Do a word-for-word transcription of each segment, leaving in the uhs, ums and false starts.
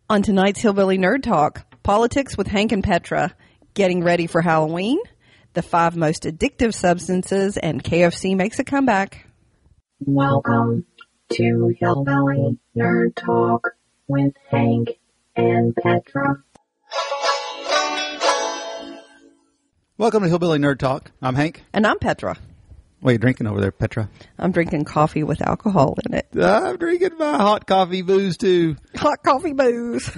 On tonight's Hillbilly Nerd Talk, politics with Hank and Petra, getting ready for Halloween, the five most addictive substances, and K F C makes a comeback. Welcome to Hillbilly Nerd Talk with Hank and Petra. Welcome to Hillbilly Nerd Talk. I'm Hank. And I'm Petra. What are you drinking over there, Petra? I'm drinking coffee with alcohol in it. I'm drinking my hot coffee booze, too. Hot coffee booze.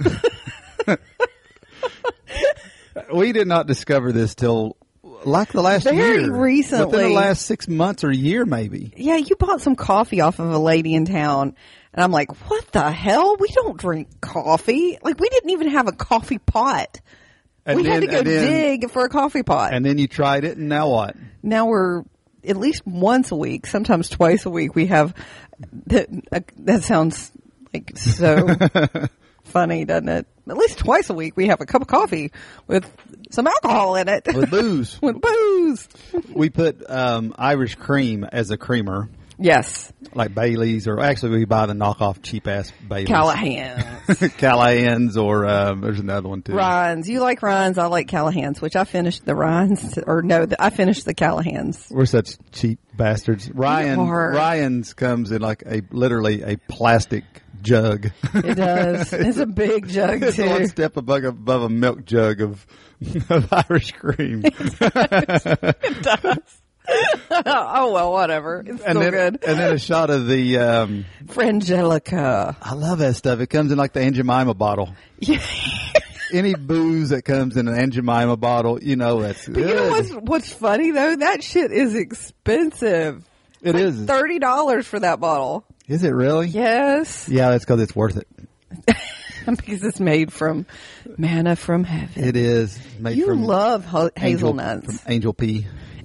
We did not discover this till like the last Very year. recently. Within the last six months or a year, maybe. Yeah, you bought some coffee off of a lady in town. And I'm like, what the hell? We don't drink coffee. Like, we didn't even have a coffee pot. And we then, had to go and then, dig for a coffee pot. And then you tried it, and now what? Now we're at least once a week, sometimes twice a week. We have that. Uh, that sounds like so funny, doesn't it? At least twice a week, we have a cup of coffee with some alcohol in it. With booze. With booze. We put um, Irish cream as a creamer. Yes. Like Bailey's, or actually we buy the knockoff cheap-ass Bailey's. Callahan's. Callahan's, or um, there's another one, too. Ryan's. You like Ryan's, I like Callahan's, which I finished the Ryan's, or no, the, I finished the Callahan's. We're such cheap bastards. Ryan Ryan's comes in like a literally a plastic jug. It does. It's a big jug, It's too. one step above, above a milk jug of, of Irish cream. It does. Oh, well, whatever. It's and still then, good. And then a shot of the um, Frangelica. I love that stuff. It comes in like the Aunt Jemima bottle. Yeah. Any booze that comes in an Aunt Jemima bottle, you know that's But good. you know what's, what's funny, though? That shit is expensive. It like is. thirty dollars for that bottle. Is it really? Yes. Yeah, that's because it's worth it. Because it's made from manna from heaven. It is. Made You from love ho- angel, hazelnuts. From angel pea.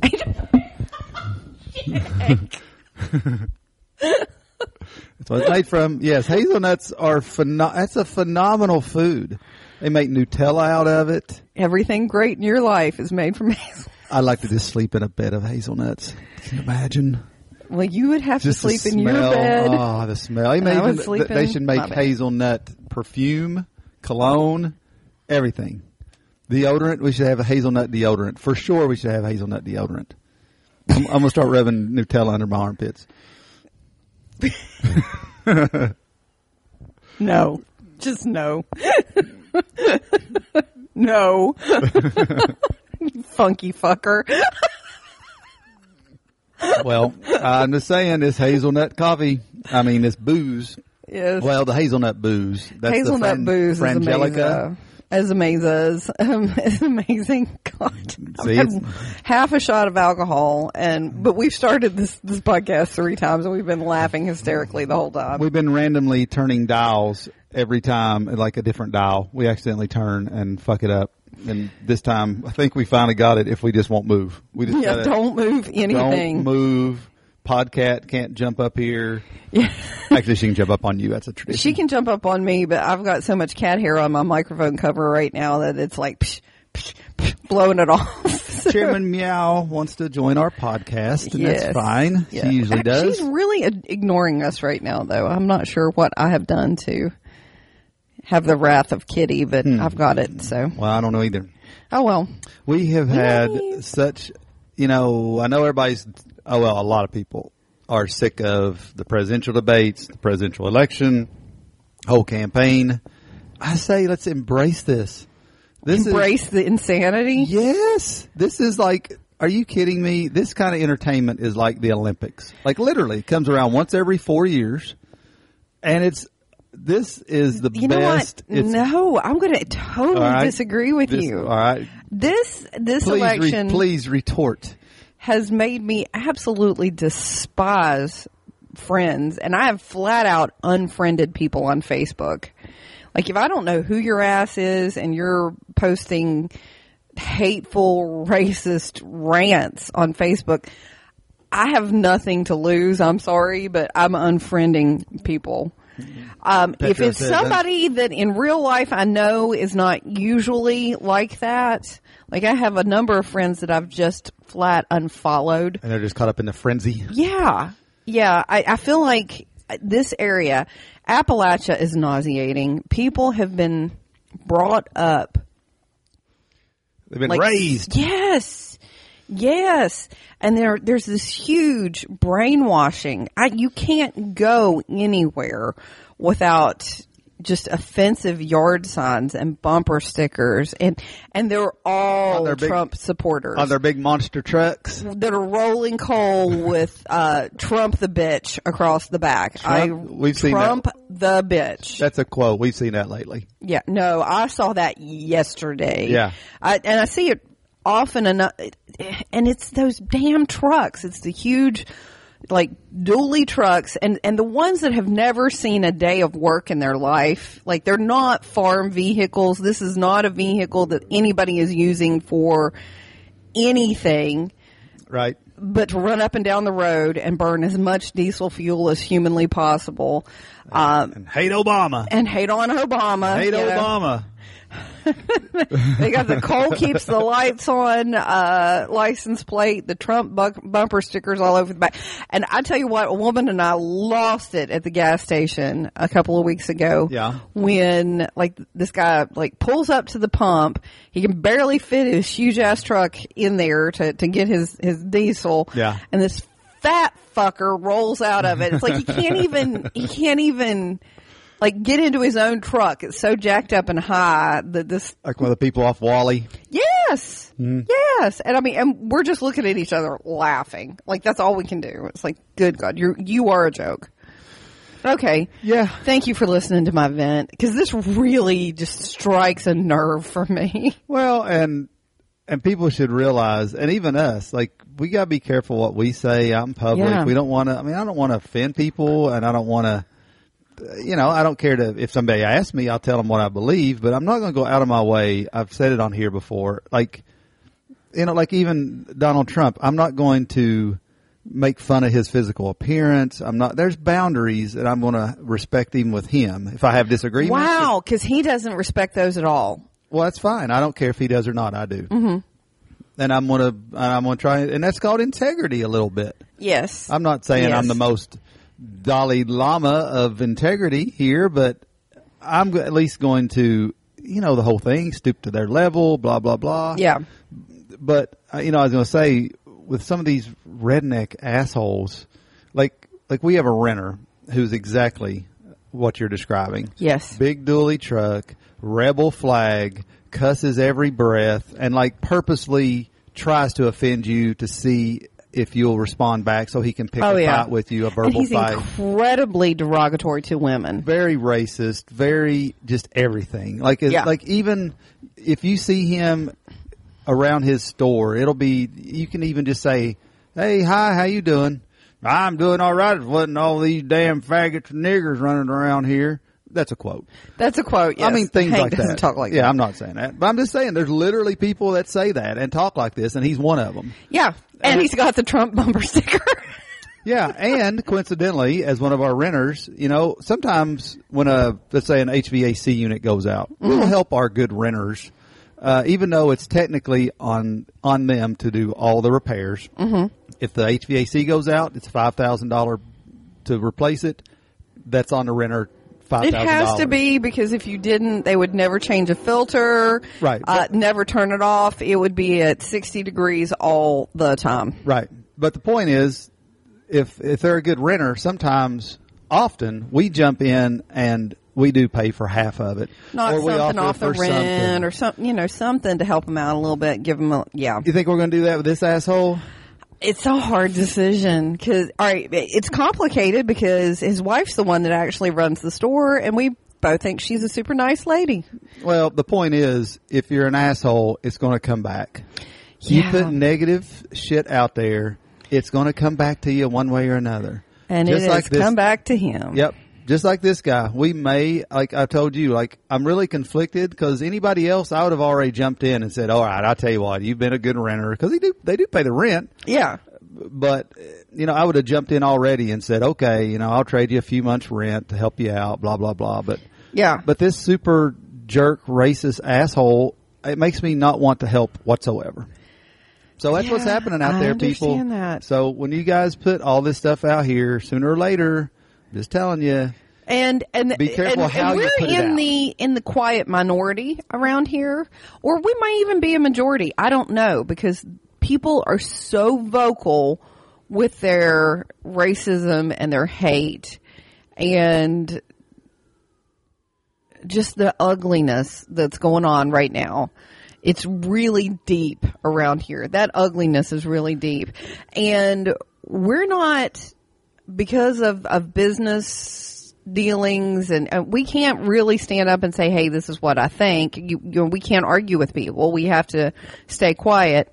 That's what it's made from. Yes, hazelnuts are pheno- that's a phenomenal food. They make Nutella out of it. Everything great in your life is made from hazelnuts. I like to just sleep in a bed of hazelnuts. Can you imagine? Well, you would have Just to sleep the in your smell. bed. Oh, the smell. They, And I would made, sleep they in should make my bed. hazelnut perfume, cologne, everything. Deodorant. We should have a hazelnut deodorant. For sure we should have hazelnut deodorant. I'm, I'm going to start rubbing Nutella under my armpits. No. Just no. No. You funky fucker. Well, I'm just saying this hazelnut coffee, I mean this booze. Yes. Well, the hazelnut booze. That's Hazelnut the fran- booze Frangelica. is amazing. As amazing. Um, it's amazing. God. See, I've it's- had half a shot of alcohol, and but we've started this, this podcast three times, and we've been laughing hysterically the whole time. We've been randomly turning dials every time, like a different dial. We accidentally turn and fuck it up. And this time, I think we finally got it if we just won't move. We just Yeah, gotta- don't move anything. Don't move. Podcat can't jump up here. Yeah. Actually, she can jump up on you. That's a tradition. She can jump up on me, but I've got so much cat hair on my microphone cover right now that it's like psh, psh, psh, blowing it off. So, Chairman Meow wants to join our podcast, and yes. that's fine. Yeah. She usually does. She's really ig- ignoring us right now, though. I'm not sure what I have done to have the wrath of Kitty, but Hmm. I've got it, so. Well, I don't know either. Oh, well. We have had Yay. such, you know, I know everybody's, oh, well, a lot of people are sick of the presidential debates, the presidential election, whole campaign. I say let's embrace this. This Embrace is, the insanity? Yes. This is like, are you kidding me? This kind of entertainment is like the Olympics. Like literally, it comes around once every four years. And it's, this is the You best. know what? It's, No, I'm going to totally all right. disagree with this, you. All right. This this Please, re- election please retort. has made me absolutely despise friends, and I have flat out unfriended people on Facebook. Like, if I don't know who your ass is and you're posting hateful, racist rants on Facebook, I have nothing to lose. I'm sorry, but I'm unfriending people. Um, if Petra it's said somebody that in real life I know is not usually like that, like I have a number of friends that I've just flat unfollowed. And they're just caught up in the frenzy. Yeah. Yeah. I, I feel like this area, Appalachia is nauseating. People have been brought up. They've been Like, raised. Yes. Yes. And there, there's this huge brainwashing. I, you can't go anywhere without just offensive yard signs and bumper stickers, and, and they're all On their big- Trump supporters. On their big monster trucks. that are rolling coal with, uh, Trump the bitch across the back. I, Trump- we've seen Trump that. the bitch. That's a quote. We've seen that lately. Yeah, no, I saw that yesterday. Yeah. I, and I see it often enough, and it's those damn trucks. It's the huge, like, dually trucks, and, and the ones that have never seen a day of work in their life. Like, they're not farm vehicles. This is not a vehicle that anybody is using for anything Right. but to run up and down the road and burn as much diesel fuel as humanly possible. Um, And hate Obama. and hate on Obama. Hate you know. Obama. They got the coal keeps the lights on, uh, license plate, the Trump bu- bumper stickers all over the back. And I tell you what, a woman and I lost it at the gas station a couple of weeks ago. Yeah. When, like, this guy, like, pulls up to the pump. He can barely fit his huge ass truck in there to, to get his, his diesel. Yeah. And this fat fucker rolls out of it. It's like he can't even, he can't even, like, get into his own truck. It's so jacked up and high that this, Like one of the people off Wally. yes, yes. And I mean, and we're just looking at each other laughing. Like, that's all we can do. It's like, good God, you're, you are a joke. Okay. Yeah. Thank you for listening to my vent, because this really just strikes a nerve for me. Well, and and people should realize, and even us, like, we gotta be careful what we say out in public. Yeah. We don't want to. I mean, I don't want to offend people, and I don't want to. You know, I don't care to. If somebody asks me, I'll tell them what I believe, but I'm not going to go out of my way. I've said it on here before. Like, you know, like even Donald Trump, I'm not going to make fun of his physical appearance. I'm not. There's boundaries, and I'm going to respect even with him. If I have disagreements, Wow, because he doesn't respect those at all. well, that's fine. I don't care if he does or not. I do. Mm-hmm. And I'm gonna, I'm gonna try, and that's called integrity a little bit. Yes. I'm not saying Yes. I'm the most Dalai Lama of integrity here, but I'm go- at least going to, you know, the whole thing, stoop to their level, blah, blah, blah. Yeah. But, uh, you know, I was going to say, with some of these redneck assholes, like, like we have a renter who's exactly what you're describing. Yes. Big dually truck, rebel flag, cusses every breath, and like purposely tries to offend you to see if you'll respond back so he can pick Oh, a yeah. fight with you, a And verbal he's fight. incredibly derogatory to women. Very racist, very just everything. Like, it- Yeah. like even if you see him around his store, it'll be, you can even just say, "Hey, hi, how you doing?" "I'm doing all right. It wasn't all these damn faggots and niggers running around here." That's a quote. That's a quote. Yes. I mean, things Hank like doesn't that. talk like yeah, that. I'm not saying that, but I'm just saying there's literally people that say that and talk like this, and he's one of them. Yeah. And he's got the Trump bumper sticker. Yeah, and coincidentally, as one of our renters, you know, sometimes when a, let's say an H V A C unit goes out, we'll help our good renters, uh, even though it's technically on, on them to do all the repairs. Mm-hmm. If the H V A C goes out, it's five thousand dollars to replace it. That's on the renter, five It thousand dollars. has to be, because if you didn't, they would never change a filter. Right. Uh, never turn it off. It would be at sixty degrees all the time. Right. But the point is, if if they're a good renter, sometimes, often, we jump in and we do pay for half of it. Knock Or we something offer off the for rent something. or something, you know, something to help them out a little bit. Give them a, yeah. You think we're going to do that with this asshole? It's a hard decision because, all right, it's complicated because his wife's the one that actually runs the store, and we both think she's a super nice lady. Well, the point is, if you're an asshole, it's going to come back. You Yeah. put negative shit out there, it's going to come back to you one way or another. And Just it has like this- come back to him. Yep. Just like this guy, we may, like I told you, like I'm really conflicted because anybody else, I would have already jumped in and said, "All right, I'll tell you what, you've been a good renter," because they do, they do pay the rent. Yeah. But you know, I would have jumped in already and said, "Okay, you know, I'll trade you a few months' rent to help you out." Blah blah blah. But Yeah. but this super jerk, racist asshole, it makes me not want to help whatsoever. So that's what's Yeah, happening out I there, people. understand that. So when you guys put all this stuff out here, sooner or later, Just telling you. And and Be careful and, how and you we're put it in out. the in the quiet minority around here, or we might even be a majority. I don't know, because people are so vocal with their racism and their hate and just the ugliness that's going on right now. It's really deep around here. That ugliness is really deep. And we're not, because of, of business dealings, and, and we can't really stand up and say, hey, this is what I think. You, you know, we can't argue with people. We have to stay quiet.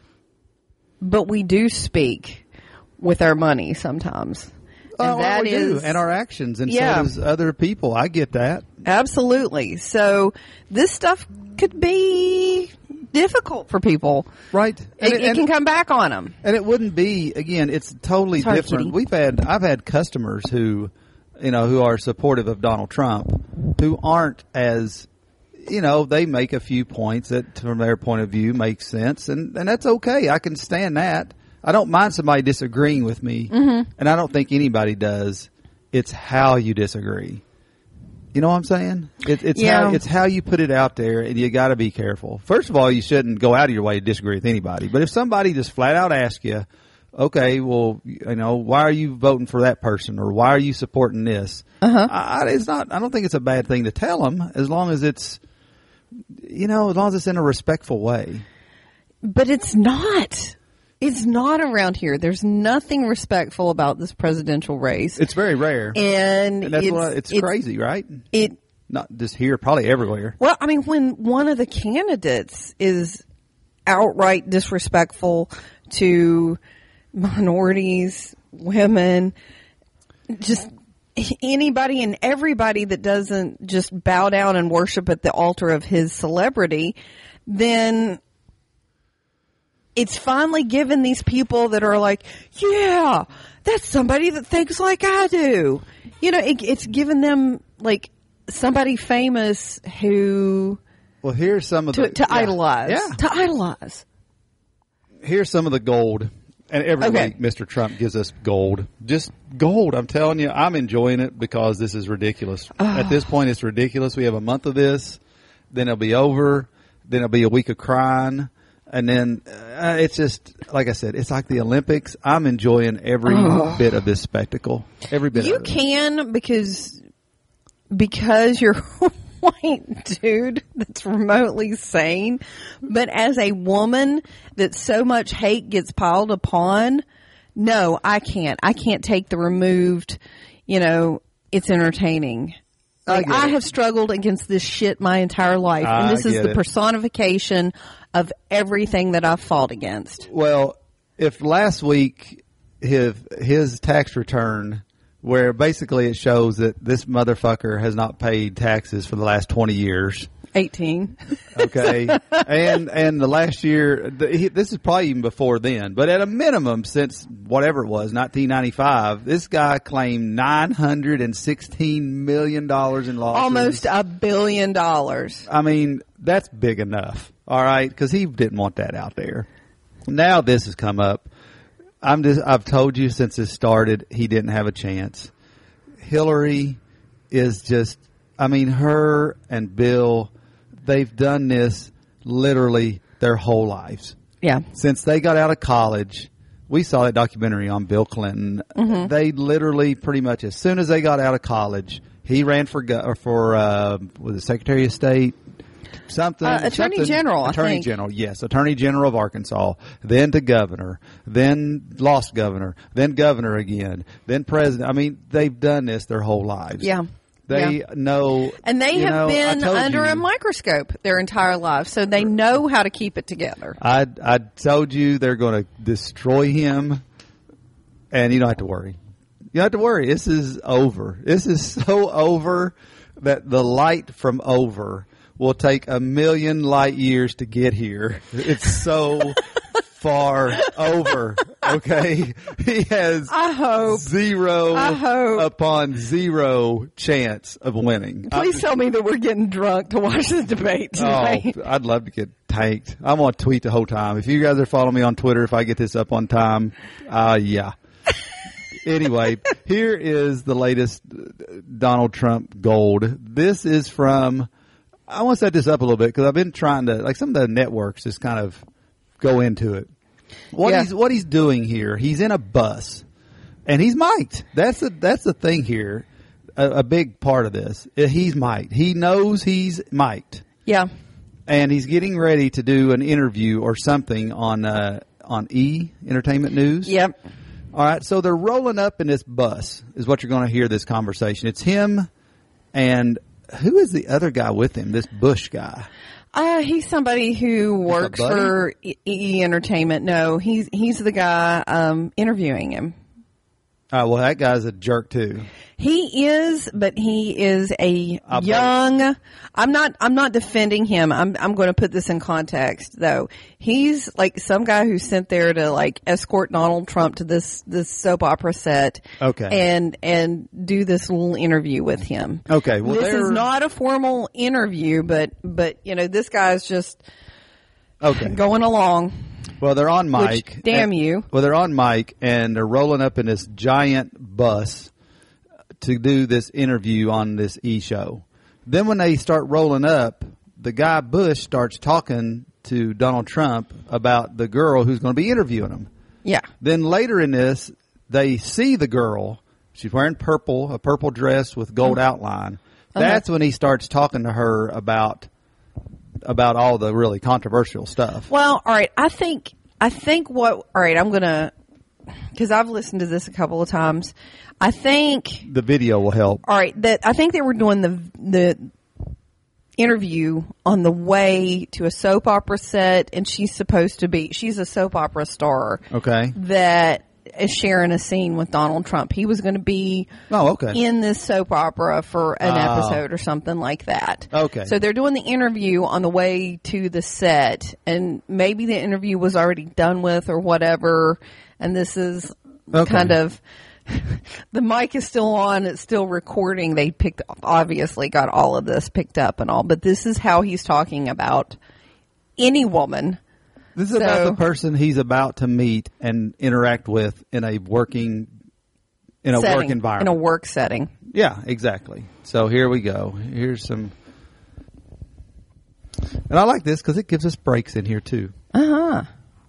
But we do speak with our money sometimes. And Oh, that we is, do. And our actions, and Yeah. so does other people. I get that. absolutely. So this stuff could be difficult for people. Right. It, And it and- can come back on them. And it wouldn't be, again, it's totally Sorry, different. kitty. We've had, I've had customers who, you know, who are supportive of Donald Trump, who aren't as, you know, they make a few points that from their point of view make sense, and, and that's okay. I can stand that. I don't mind somebody disagreeing with me, mm-hmm. and I don't think anybody does. It's how you disagree. You know what I'm saying? It, it's Yeah. how it's how you put it out there, and you got to be careful. First of all, you shouldn't go out of your way to disagree with anybody. But if somebody just flat out asks you, okay, well, you know, why are you voting for that person, or why are you supporting this? Uh-huh. I, it's not. I don't think it's a bad thing to tell them, as long as it's, you know, as long as it's in a respectful way. But it's not. It's not around here. There's nothing respectful about this presidential race. It's very rare, and and that's it's, why it's, it's crazy, right? It Not just here, probably everywhere. Well, I mean, when one of the candidates is outright disrespectful to minorities, women, just anybody and everybody that doesn't just bow down and worship at the altar of his celebrity, then it's finally given these people that are like, yeah, that's somebody that thinks like I do. You know, it, it's given them like somebody famous who Well, here's some of to, the to yeah. idolize. Yeah, To idolize. here's some of the gold. And every Okay. week, Mister Trump gives us gold. Just gold. I'm telling you, I'm enjoying it because this is ridiculous. At this point, it's ridiculous. We have a month of this, then it'll be over, then it'll be a week of crying, and then uh, it's just, like I said, it's like the Olympics. I'm enjoying every bit of this spectacle. Every bit You of it. can because because you're a white dude that's remotely sane, but as a woman that so much hate gets piled upon, no, I can't. I can't take the removed, you know, it's entertaining. I Like, get I it. have struggled against this shit my entire life, and I this is get the it. personification of everything that I've fought against. Well, if last week his his tax return, where basically it shows that this motherfucker has not paid taxes for the last twenty years, eighteen. okay, and and the last year, the, he, this is probably even before then, but at a minimum since whatever it was, nineteen ninety-five, this guy claimed nine hundred and sixteen million dollars in losses. Almost a billion dollars. I mean, that's big enough, all right, because he didn't want that out there. Now this has come up. I'm just, I've told you since this started, he didn't have a chance. Hillary is just, I mean, her and Bill, they've done this literally their whole lives. Yeah. Since they got out of college, we saw that documentary on Bill Clinton. Mm-hmm. They literally pretty much, as soon as they got out of college, he ran for, go- or for, uh, was it Secretary of State? Something. Uh, Attorney something- General, I Attorney think. General, yes. Attorney General of Arkansas. Then to governor. Then lost governor. Then governor again. Then president. I mean, they've done this their whole lives. Yeah. They Yeah. know. And they you have know, I been told under you, a microscope their entire lives, so they know how to keep it together. I, I told you they're going to destroy him, and you don't have to worry. You don't have to worry. This is over. This is so over that the light from over will take a million light years to get here. It's so far over. Okay, he has I hope. zero I hope. upon zero chance of winning. Please tell me that we're getting drunk to watch the debate tonight. Oh, I'd love to get tanked. I'm on tweet the whole time. If you guys are following me on Twitter, if I get this up on time, uh, yeah. Anyway, here is the latest Donald Trump gold. This is from, I want to set this up a little bit because I've been trying to, like some of the networks just kind of go into it. What Yeah. he's, what he's doing here, he's in a bus and he's mic'd. That's the, that's the thing here. A, a big part of this. He's mic'd. He knows he's mic'd. Yeah. And he's getting ready to do an interview or something on, uh, on E! Entertainment News. Yep. All right, so they're rolling up in this bus is what you're going to hear this conversation. It's him and who is the other guy with him, this Bush guy? Uh, he's somebody who works buddy? for E! E! Entertainment. No, he's he's the guy um, interviewing him. Oh, well, that guy's a jerk too. He is, but he is a I bet. young. I'm not. I'm not defending him. I'm. I'm going to put this in context, though. He's like some guy who's sent there to like escort Donald Trump to this this soap opera set. Okay. And and do this little interview with him. Okay, well, this they're- is not a formal interview, but but you know this guy's just Okay. going along. Well, they're on mic. Which, damn and- you. Well, they're on mic and they're rolling up in this giant bus to do this interview on this E! show. Then when they start rolling up, the guy Bush starts talking to Donald Trump about the girl who's going to be interviewing him. Yeah. Then later in this, they see the girl. She's wearing purple, a purple dress with gold outline. That's when he starts talking to her about about all the really controversial stuff. Well, all right. I think I think what. All right. I'm gonna because I've listened to this a couple of times. I think. The video will help. All right. That I think they were doing the the interview on the way to a soap opera set, and she's supposed to be. She's a soap opera star. Okay. That is sharing a scene with Donald Trump. He was going to be Oh, okay. in this soap opera for an Oh. episode or something like that. Okay. So they're doing the interview on the way to the set, and maybe the interview was already done with or whatever, and this is Okay. kind of the mic is still on, it's still recording. They picked obviously got all of this picked up and all, but this is how he's talking about any woman. This is about So- the person he's about to meet and interact with in a working, in a setting, work environment. in a work setting. Yeah, exactly. So here we go. Here's some, and I like this because it gives us breaks in here too. Uh huh.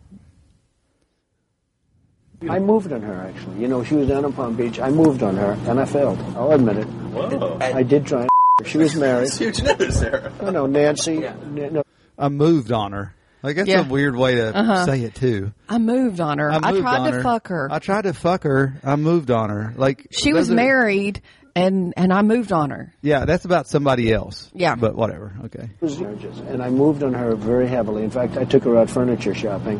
I moved on her, actually. You know, she was down in Palm Beach. I moved on her, and I failed. I'll admit it. Whoa. I did try and her. She was married. Huge news there. No, no, Nancy. n- No, I moved on her. Like that's Yeah. a weird way to Uh-huh. say it too. I moved on her. I, moved tried on to fuck her. I tried to fuck her. I moved on her. Like She was those are- married, and and I moved on her. Yeah, that's about somebody else. Yeah. but whatever. Okay. it was marriages. And I moved on her very heavily. In fact, I took her out furniture shopping.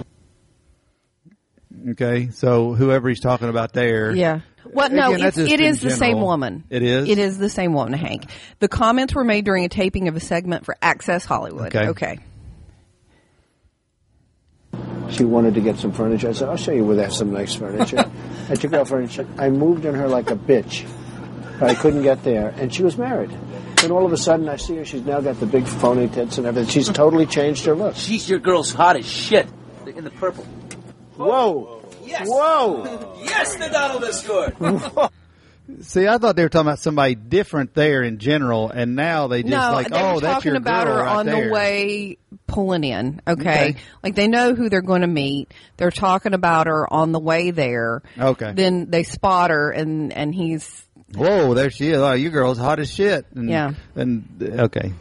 Okay. So whoever he's talking about there. Yeah. Well, no, Again, that's it's, just it in is the same general. woman. It is? It is the same woman, Hank. The comments were made during a taping of a segment for Access Hollywood. Okay. Okay. She wanted to get some furniture. I said, I'll show you where they have some nice furniture. I took her out furniture. I moved on her like a bitch. But I couldn't get there. And she was married. Then all of a sudden, I see her. She's now got the big phony tits and everything. She's totally changed her look. She's your girl's hot as shit. In the purple. Whoa. Yes. Whoa. Yes, the Donald has scored. See, I thought they were talking about somebody different there in general, and now they just No, like, they oh, were that's talking your about girl her right on there. the way pulling in. Okay? Okay. Like they know who they're going to meet. They're talking about her on the way there. Okay. Then they spot her, and and he's Whoa, there she is. Oh, your girl's hot as shit. And, Yeah. And okay.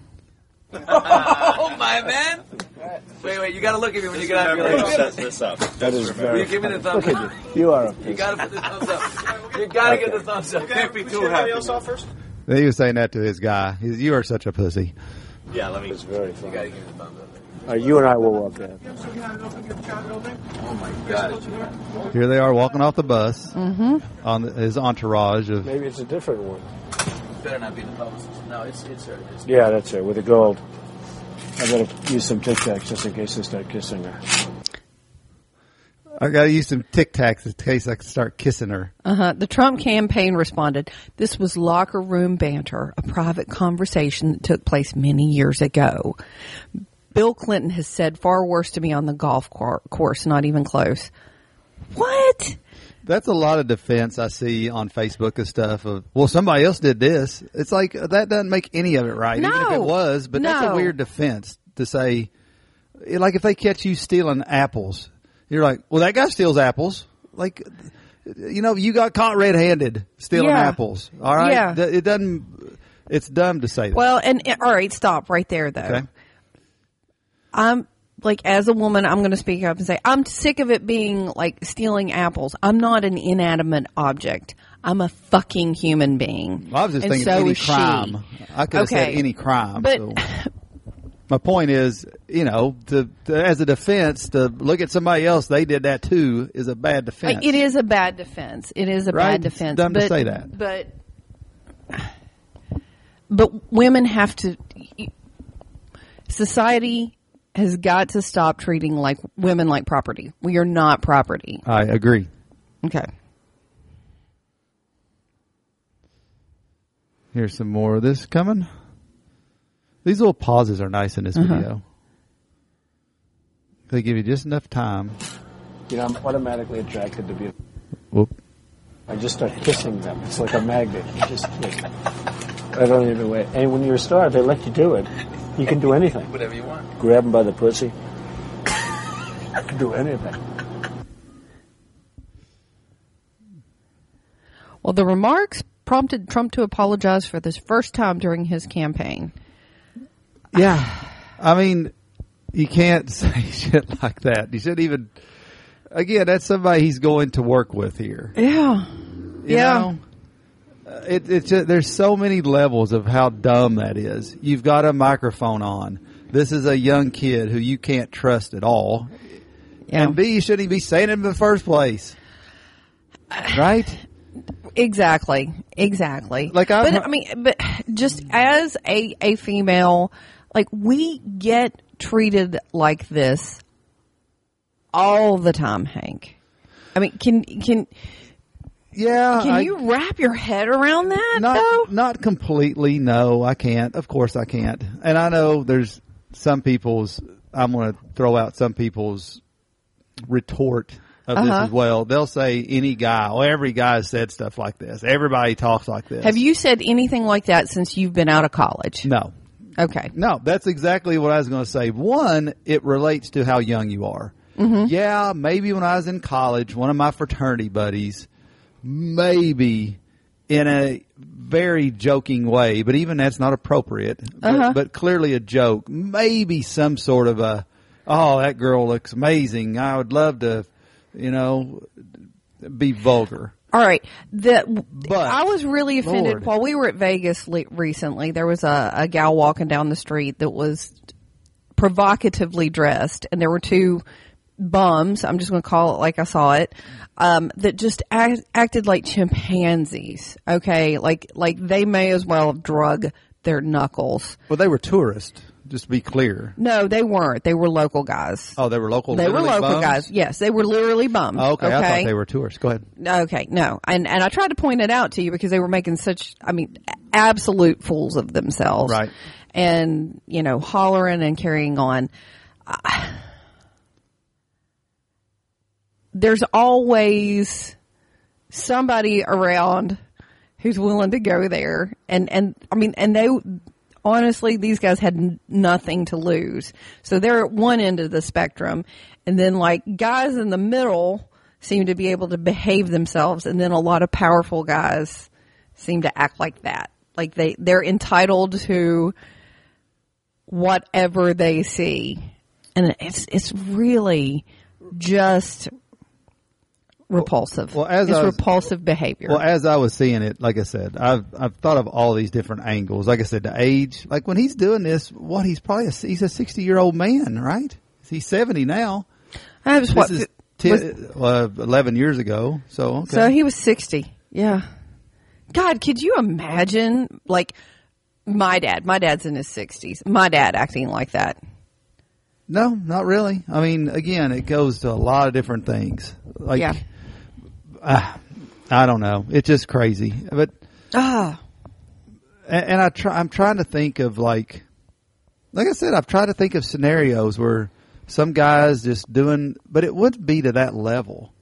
Oh, my man. Wait, wait, you gotta look at me when you get out of your Remember, set this up. That is Will very you give me the thumbs Look up? at you. You are a You gotta put the thumbs up. You gotta get the thumbs up. Can't be too happy. He was saying that to his guy. He's, you are such a pussy. Yeah, let me. It's very You funny. gotta give me the thumbs up. Uh, you and I will walk in. Oh my god. Here they are walking off the bus on the, his entourage of. Maybe it's a different one. Better not be the publicist. No, it's it's her. It's Yeah, that's her, with the gold. I better use some Tic Tacs just in case I start kissing her. I got to use some Tic Tacs in case I can start kissing her. Uh-huh. The Trump campaign responded, "This was locker room banter, a private conversation that took place many years ago. Bill Clinton has said far worse to me on the golf cour- course, not even close." What? That's a lot of defense I see on Facebook and stuff of, well, somebody else did this. It's like, that doesn't make any of it right, No. even if it was, but that's No. a weird defense to say, like if they catch you stealing apples, you're like, well, that guy steals apples. Like, you know, you got caught red-handed stealing Yeah. apples. All right? Yeah. Th- It doesn't, it's dumb to say that. Well, and all right, stop right there though. Okay. I'm like, as a woman, I'm going to speak up and say, I'm sick of it being like stealing apples. I'm not an inanimate object. I'm a fucking human being. Well, I was just And thinking so any is she. crime. I could have said Okay. any crime. But so. My point is, you know, to, to, as a defense, to look at somebody else, they did that too, is a bad defense. it is a bad defense. It is a Right? bad It's defense. dumb to but, say that. But, but women have to, society has got to stop treating like women like property. We are not property. I agree. Okay. Here's some more of this coming. These little pauses are nice in this Uh-huh. video. They give you just enough time. You know, I'm automatically attracted to beauty. Whoop. I just start kissing them. It's like a magnet. You just, like, I don't even wait. And when you're a star, they let you do it. You can do anything. Whatever you want. Grab them by the pussy. I can do anything. Well, the remarks prompted Trump to apologize for this first time during his campaign. Yeah. I mean, you can't say shit like that. You shouldn't even, again, that's somebody he's going to work with here. Yeah. You yeah. know? Uh, It, it's just, there's so many levels of how dumb that is. You've got a microphone on. This is a young kid who you can't trust at all. Yeah. And B, you shouldn't even be saying it in the first place. Right? Exactly. Exactly. Like, I've but heard- I mean, but just as a, a female, like we get treated like this all the time, Hank. I mean, can, can, Yeah. can I, you wrap your head around that not, though? not completely. No, I can't. Of course I can't. And I know there's some people's, I'm going to throw out some people's retort of this Uh-huh. as well. They'll say any guy, or every guy has said stuff like this. Everybody talks like this. Have you said anything like that since you've been out of college? No. Okay. No, that's exactly what I was going to say. One, it relates to how young you are. Mm-hmm. Yeah, maybe when I was in college, one of my fraternity buddies, maybe in a very joking way, but even that's not appropriate, but, Uh-huh. but clearly a joke, maybe some sort of a, oh, that girl looks amazing. I would love to, you know, be vulgar. All right. The, But, I was really offended Lord. while we were at Vegas le- recently. There was a, a gal walking down the street that was provocatively dressed, and there were two bums. I'm just going to call it like I saw it. Um, that just act, acted like chimpanzees. Okay, like like they may as well have drug their knuckles. Well, they were tourists, just to be clear. No, they weren't. They were local guys. Oh, they were local. They were literally local bums? guys. Yes, they were literally bums. Oh, okay, I thought they were tourists. Go ahead. Okay, no. And and I tried to point it out to you because they were making such, I mean, absolute fools of themselves. Right. And, you know, hollering and carrying on. Uh, there's always somebody around who's willing to go there. And, and I mean, and they, honestly, these guys had n- nothing to lose. So they're at one end of the spectrum. And then, like, guys in the middle seem to be able to behave themselves. And then a lot of powerful guys seem to act like that. Like they, they're entitled to whatever they see. And it's, it's really just repulsive. Well, as it's I was- repulsive behavior. Well, as I was seeing it, like I said, I've I've thought of all these different angles. Like I said, the age, like when he's doing this, what he's probably a, he's a sixty year old man, right? He's seventy now. I was, what, This is was- ten, uh, eleven years ago. So okay. So he was sixty. Yeah. God, could you imagine, like, my dad, my dad's in his sixties, my dad acting like that? No, not really. I mean, again, it goes to a lot of different things. Like, Yeah. uh, I don't know. It's just crazy. But Ah. and, and I try. I'm trying to think of like, like I said, I've tried to think of scenarios where some guys just doing, but it wouldn't be to that level.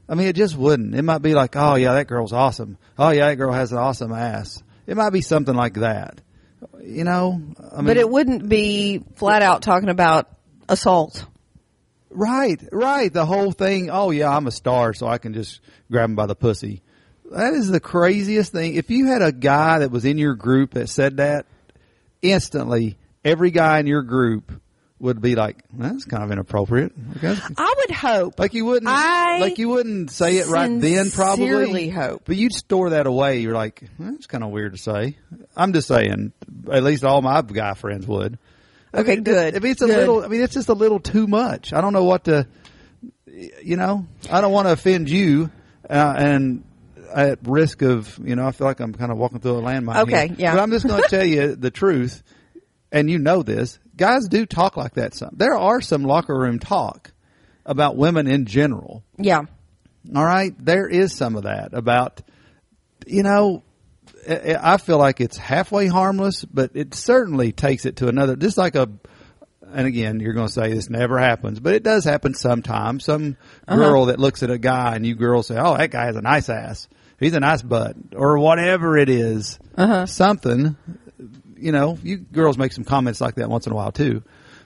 I mean, it just wouldn't. It might be like, oh yeah, that girl's awesome. Oh yeah, that girl has an awesome ass. It might be something like that. You know, I mean, but it wouldn't be flat out talking about assault. Right, right. The whole thing. Oh yeah, I'm a star, so I can just grab him by the pussy. That is the craziest thing. If you had a guy that was in your group that said that, instantly every guy in your group would be like, "That's kind of inappropriate." Okay. I would hope. Like you wouldn't, I like you wouldn't say it right then, probably. Sincerely hope. But you'd store that away. You're like, that's kind of weird to say. I'm just saying. At least all my guy friends would. Okay, I mean, good. I mean, it's a good. little. I mean, it's just a little too much. I don't know what to. You know, I don't want to offend you, uh, and at risk of, you know, I feel like I'm kind of walking through a landmine. Okay, here. yeah. But I'm just going to tell you the truth, and you know this. Guys do talk like that. Some there are some locker room talk about women in general. Yeah. All right, there is some of that about, you know. I feel like it's halfway harmless, but it certainly takes it to another. Just like a, and again, you're going to say this never happens, but it does happen sometimes. Some girl Uh-huh. that looks at a guy and you girls say, "Oh, that guy has a nice ass. He's a nice butt," or whatever it is. Uh-huh. Something, you know. You girls make some comments like that once in a while too.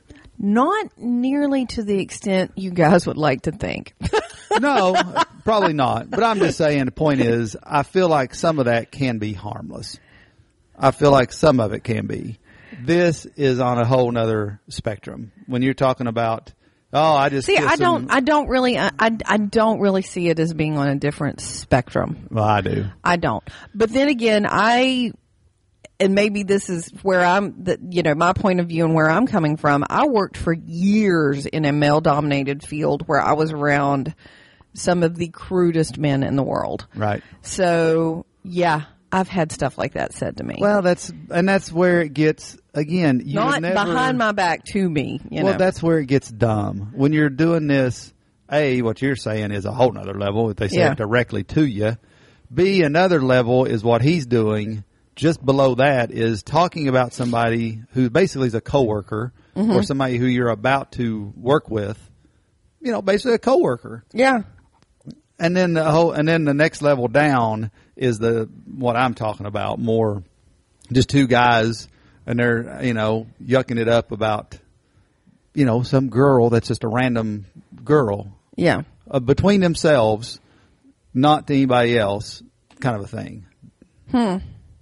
Not nearly to the extent you guys would like to think. No, probably not. But I'm just saying the point is, I feel like some of that can be harmless. I feel like some of it can be. This is on a whole nother spectrum. When you're talking about, oh, I just See, kiss I don't, him. I don't really, I, I, I don't really see it as being on a different spectrum. Well, I do. I don't. But then again, I, and maybe this is where I'm, the, you know, my point of view and where I'm coming from. I worked for years in a male-dominated field where I was around some of the crudest men in the world. Right. So, yeah, I've had stuff like that said to me. Well, that's, and that's where it gets, again, you Not would never, behind my back to me, you well, know. that's where it gets dumb. When you're doing this, A, what you're saying is a whole nother level if they say Yeah. it directly to you. B, another level is what he's doing. Just below that is talking about somebody who basically is a coworker Mm-hmm. or somebody who you're about to work with. You know, basically a coworker. Yeah. And then the whole, and then the next level down is the what I'm talking about, more just two guys and they're, you know, yucking it up about, you know, some girl that's just a random girl Yeah. uh, between themselves, not to anybody else, kind of a thing. Hmm.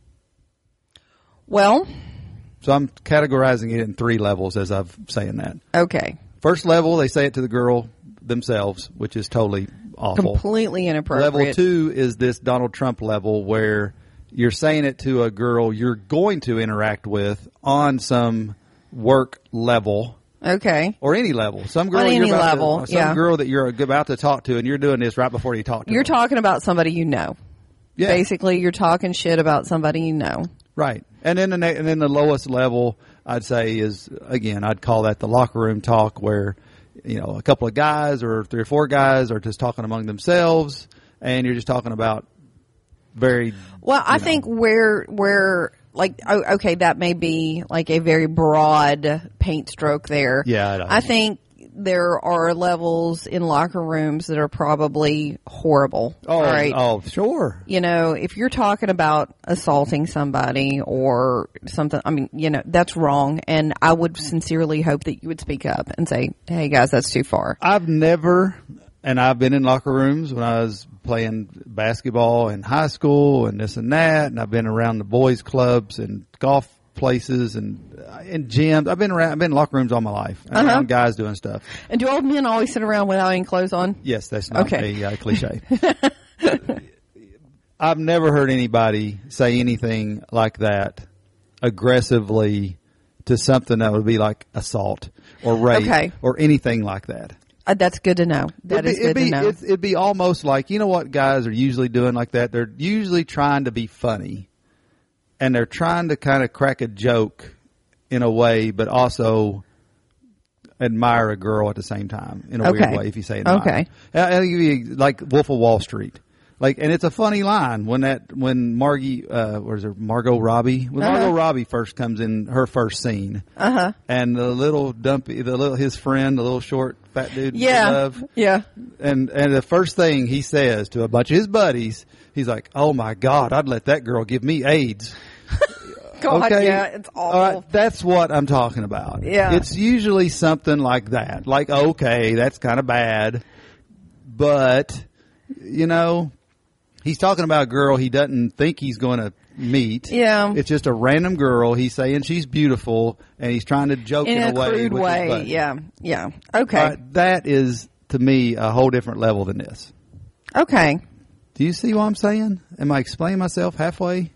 Well, So I'm categorizing it in three levels as I'm saying that. okay. First level, they say it to the girl themselves, which is totally awful. Completely inappropriate. Level two is this Donald Trump level where you're saying it to a girl you're going to interact with on some work level Okay. or any level. Some girl On you're any about level, to, some yeah. girl that you're about to talk to, and you're doing this right before you talk to You're her. talking about somebody you know. Yeah. Basically, you're talking shit about somebody you know. Right. And then the ne- and then the lowest level I'd say is, again, I'd call that the locker room talk where, you know, a couple of guys or three or four guys are just talking among themselves and you're just talking about very Well, I you know. think where where like oh, okay, that may be like a very broad paint stroke there. Yeah, I know. I think there are levels in locker rooms that are probably horrible. Oh, all right. oh, sure. You know, if you're talking about assaulting somebody or something, I mean, you know, that's wrong. And I would sincerely hope that you would speak up and say, hey guys, that's too far. I've never, and I've been in locker rooms when I was playing basketball in high school and this and that, and I've been around the boys clubs and golf places and uh, in gyms. I've been around, I've been in locker rooms all my life, and Uh-huh. around guys doing stuff. And do old men always sit around without any clothes on? Yes, that's not Okay. a uh, cliche. I've never heard anybody say anything like that aggressively to something that would be like assault or rape Okay. or anything like that. Uh, that's good to know. That it'd is be, good it'd be, to know. It'd, it'd be almost like, you know what guys are usually doing like that? They're usually trying to be funny. And they're trying to kind of crack a joke in a way, but also admire a girl at the same time in a Okay. weird way, if you say admire. Okay. I'll give you like Wolf of Wall Street, Like, and it's a funny line when that when Margie, uh, or is it Margot Robbie? When Uh-huh. Margot Robbie first comes in her first scene, Uh huh. and the little dumpy, the little his friend, the little short fat dude, we Yeah. love, Yeah. and and the first thing he says to a bunch of his buddies, he's like, "Oh my God, I'd let that girl give me AIDS." God, Okay. yeah, it's awful. All right, that's what I'm talking about. Yeah. It's usually something like that. Like, okay, that's kind of bad. But, you know, he's talking about a girl he doesn't think he's going to meet. Yeah. It's just a random girl. He's saying she's beautiful, and he's trying to joke in, In a way. crude with his way. buddy. Yeah. Yeah. Okay. All right, that is, to me, a whole different level than this. Okay. Do you see what I'm saying? Am I explaining myself halfway?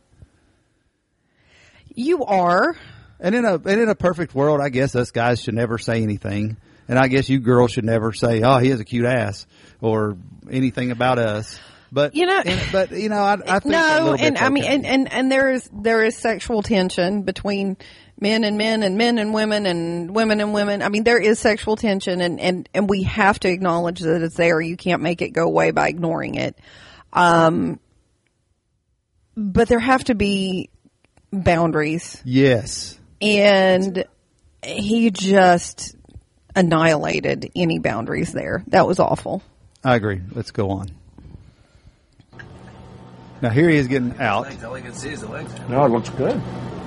You are. And in a and in a perfect world, I guess us guys should never say anything, and I guess you girls should never say, "Oh, he has a cute ass," or anything about us. But You know- and, but you know, I, I think a No, little bit's and I mean, okay. and, and, and there is there is sexual tension between men and men and men and women and women and women. I mean, there is sexual tension, and, and, and we have to acknowledge that it's there. You can't make it go away by ignoring it. Um, but there have to be boundaries, yes, and he just annihilated any boundaries there. That was awful. I agree. Let's go on. Now here he is getting out. Legs, all I can see is the legs. No, it looks good.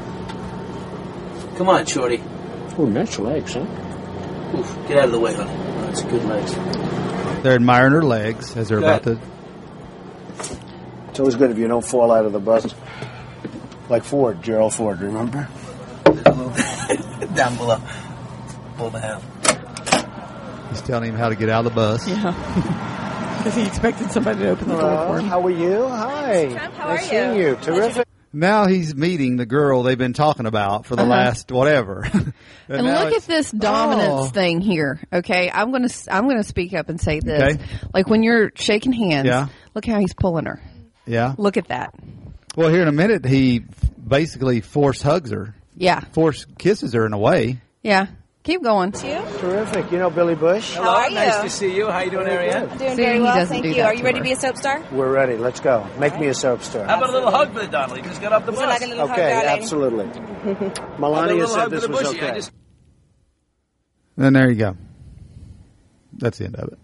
Come on, shorty. Ooh, nice legs, huh? Oof, get out of the way, honey. That's good legs. They're admiring her legs as they're about to. It's always good if you don't fall out of the bus. Like Ford, Gerald Ford, remember? Down below. Pull the hand. He's telling him how to get out of the bus. Yeah. Because he expected somebody to open the door Hello, for him. how are you? Hi. Trump, how nice are seeing you? you. Terrific. Now he's meeting the girl they've been talking about for the Uh-huh. last whatever. and And now look at it's- this dominance Oh. thing here. Okay, I'm gonna I'm gonna speak up and say this. Okay. Like when you're shaking hands, Yeah. look how he's pulling her. Yeah. Look at that. Well, here in a minute, he basically force hugs her, Yeah, force kisses her in a way. yeah. Keep going. You? Terrific. You know Billy Bush? Hello, are nice you? to see you. How you doing, Ariane? I'm doing See, very he well, doesn't thank do you. that Are you to ready her. to be a soap star? We're ready. Let's go. Make me a soap star. How about a little hug for the Donnelly? Just got off the Would bus. you like a little hug, Okay, darling? absolutely. How about a Melania little said hug for this the was bushy? okay. I just And there you go. That's the end of it.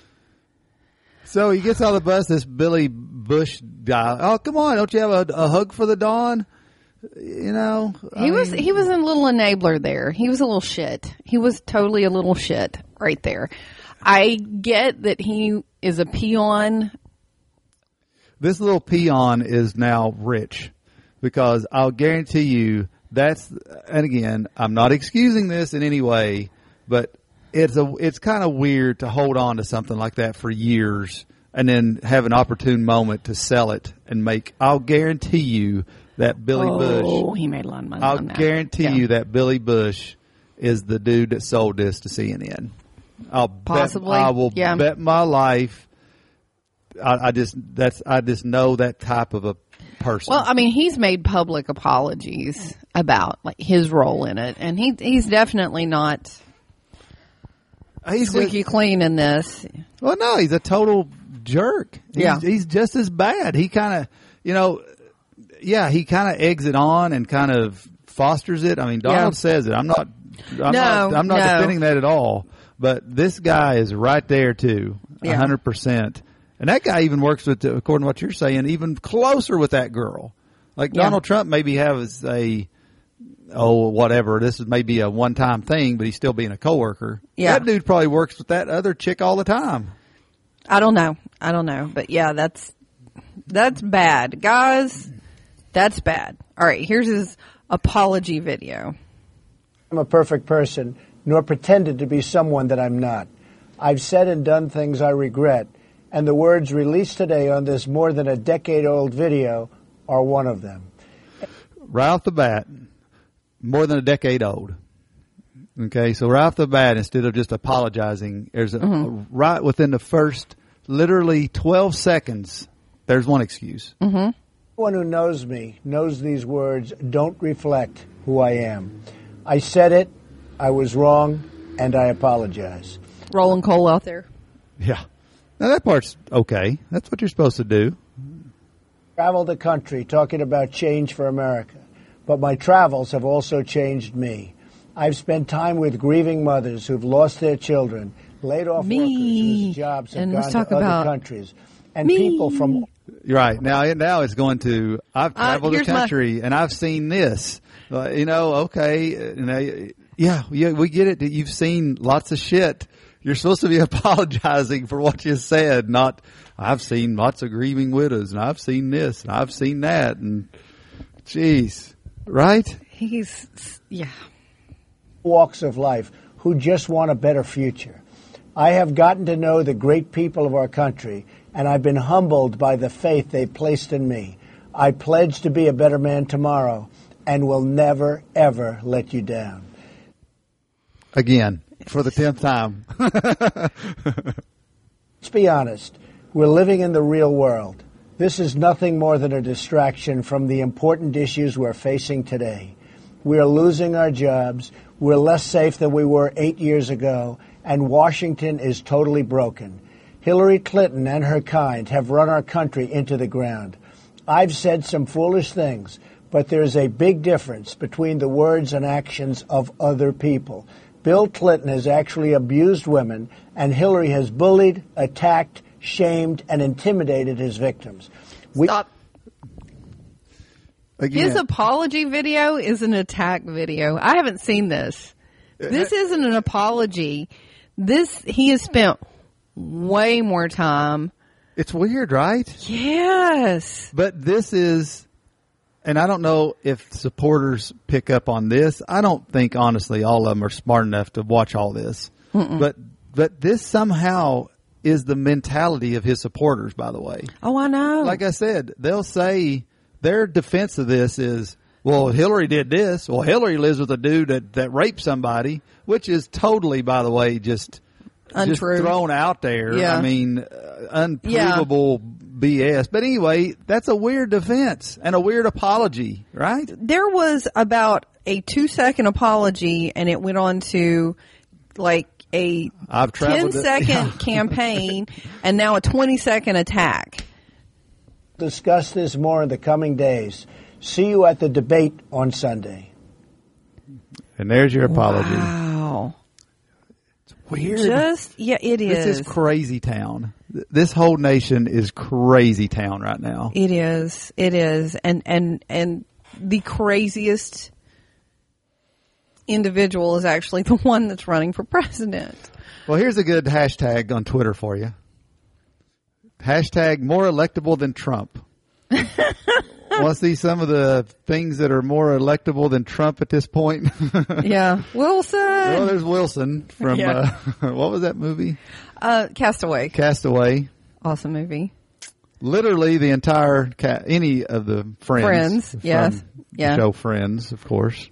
So he gets out of the bus, this Billy Bush guy. Oh, come on. Don't you have a, a hug for the Dawn? You know, I He was mean, he was a little enabler there. He was a little shit. He was totally a little shit right there. I get that he is a peon. this little peon is now rich because I'll guarantee you that's, and again, I'm not excusing this in any way, but it's a, it's kind of weird to hold on to something like that for years and then have an opportune moment to sell it and make, I'll guarantee you that Billy Oh, Bush, he made a lot of money I'll on that. guarantee Yeah. you that Billy Bush is the dude that sold this to C N N. I'll Possibly, bet, I will yeah. bet my life. I, I just that's I just know that type of a person. Well, I mean, he's made public apologies about like his role in it, and he he's definitely not he's squeaky just, clean in this. well, no, he's a total jerk. He's, Yeah. he's just as bad. He kind of, you know, yeah, he kind of eggs it on and kind of fosters it. I mean, Donald Yeah. says it. I'm not. I'm No, not, I'm not no. defending that at all. But this guy is right there too, a Yeah. hundred percent. And that guy even works with, according to what you're saying, even closer with that girl. Like Yeah. Donald Trump maybe has a, oh, whatever. This is maybe a one-time thing, but he's still being a coworker. Yeah. That dude probably works with that other chick all the time. I don't know. I don't know, but yeah, that's that's bad, guys. That's bad. All right, here's his apology video. I'm a perfect person, nor pretended to be someone that I'm not. I've said and done things I regret, and the words released today on this more than a decade-old video are one of them. Right off the bat, more than a decade old. Okay, so right off the bat, instead of just apologizing, there's a, Mm-hmm. right within the first literally twelve seconds, there's one excuse. Mm-hmm. Anyone who knows me knows these words don't reflect who I am. I said it, I was wrong, and I apologize. Rolling coal out there. Yeah. Now that part's okay. That's what you're supposed to do. Travel the country talking about change for America, but my travels have also changed me. I've spent time with grieving mothers who've lost their children, laid off Me. workers whose jobs have And gone let's to talk other about countries, and me. people from You're right. Now, now it's going to, I've Uh, traveled the here's my- country and I've seen this. Uh, you know, okay, uh, you know, yeah, yeah, we get it. You've seen lots of shit. You're supposed to be apologizing for what you said, not, I've seen lots of grieving widows and I've seen this and I've seen that and, jeez, right? He's, yeah. walks of life who just want a better future. I have gotten to know the great people of our country, and I've been humbled by the faith they placed in me. I pledge to be a better man tomorrow and will never, ever let you down. Again, for the tenth time. Let's be honest. We're living in the real world. This is nothing more than a distraction from the important issues we're facing today. We are losing our jobs. We're less safe than we were eight years ago, and Washington is totally broken. Hillary Clinton and her kind have run our country into the ground. I've said some foolish things, but there's a big difference between the words and actions of other people. Bill Clinton has actually abused women, and Hillary has bullied, attacked, shamed, and intimidated his victims. We- Stop. Again, His apology video is an attack video. I haven't seen this. This isn't an apology. This, he has spent way more time. it's weird, right? Yes. But this is, and I don't know if supporters pick up on this. I don't think, honestly, all of them are smart enough to watch all this. Mm-mm. But but this somehow is the mentality of his supporters, by the way. Oh, I know. Like I said, they'll say their defense of this is, well, Hillary did this. Well, Hillary lives with a dude that, that raped somebody, which is totally, by the way, just, just Untrue. thrown out there. Yeah. I mean, uh, unprovable B S. But anyway, that's a weird defense and a weird apology, right? There was about a two second apology, and it went on to like a I've ten traveled it- second yeah. campaign, and now a twenty second attack. discuss this more in the coming days. See you at the debate on Sunday. And there's your apology. Wow. Weird. Just, yeah, it is. This is crazy town. Th- This whole nation is crazy town right now. It is. It is. And, and, and the craziest individual is actually the one that's running for president. Well, here's a good hashtag on Twitter for you. Hashtag more electable than Trump. Want to see some of the things that are more electable than Trump at this point? Yeah. Wilson. Well, there's Wilson from, Yeah. uh, what was that movie? Uh, Castaway. Castaway. Awesome movie. Literally the entire, ca- any of the Friends. Friends, from yes. the Yeah. show Friends, of course.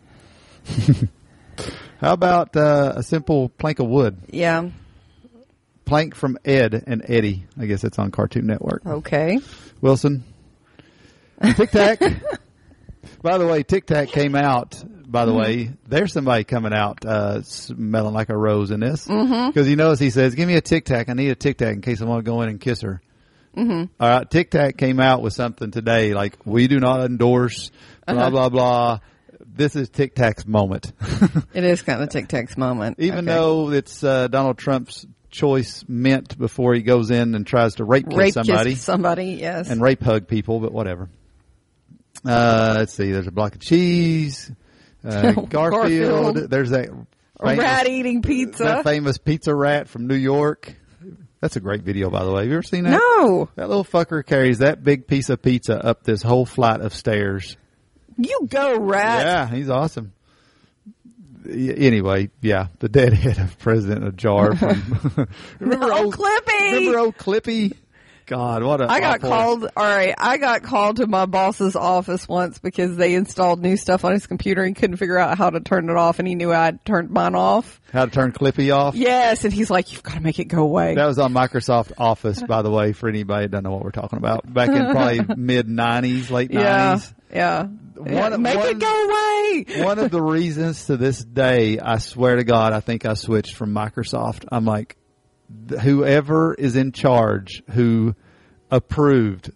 How about uh, a simple plank of wood? Yeah. Plank from Ed and Eddie. I guess it's on Cartoon Network. Okay. Wilson. Tic Tac. By the way, Tic Tac came out. By the way, there's somebody coming out uh, smelling like a rose in this. Because mm-hmm. he knows, he says, give me a Tic Tac. I need a Tic Tac in case I want to go in and kiss her. Mm-hmm. All right, Tic Tac came out with something today like, we do not endorse, blah, Uh-huh. blah, blah. This is Tic Tac's moment. It is kind of Tic Tac's moment. Even Okay. though it's uh, Donald Trump's choice mint before he goes in and tries to rape kiss rape somebody. kiss somebody, yes. And rape hug people, but whatever. Uh, let's see. There's a block of cheese. Uh, Garfield. Garfield. There's that A famous, rat eating pizza. that famous pizza rat from New York. That's a great video, by the way. Have you ever seen that? No. That little fucker carries that big piece of pizza up this whole flight of stairs. You go, rat. Yeah, he's awesome. Y- Anyway, yeah, the dead head of President Ajar from remember No, old Clippy! Remember old Clippy? God, what a I got awful- called, all right, I got called to my boss's office once because they installed new stuff on his computer and couldn't figure out how to turn it off, and he knew I'd turned mine off. How to turn Clippy off? Yes, and he's like, you've got to make it go away. That was on Microsoft Office, by the way, for anybody who doesn't know what we're talking about. Back in probably mid nineties, late yeah, nineties. yeah. One- yeah. Make one- it go away. One of the reasons to this day, I swear to God, I think I switched from Microsoft. I'm like, th- whoever is in charge who approved this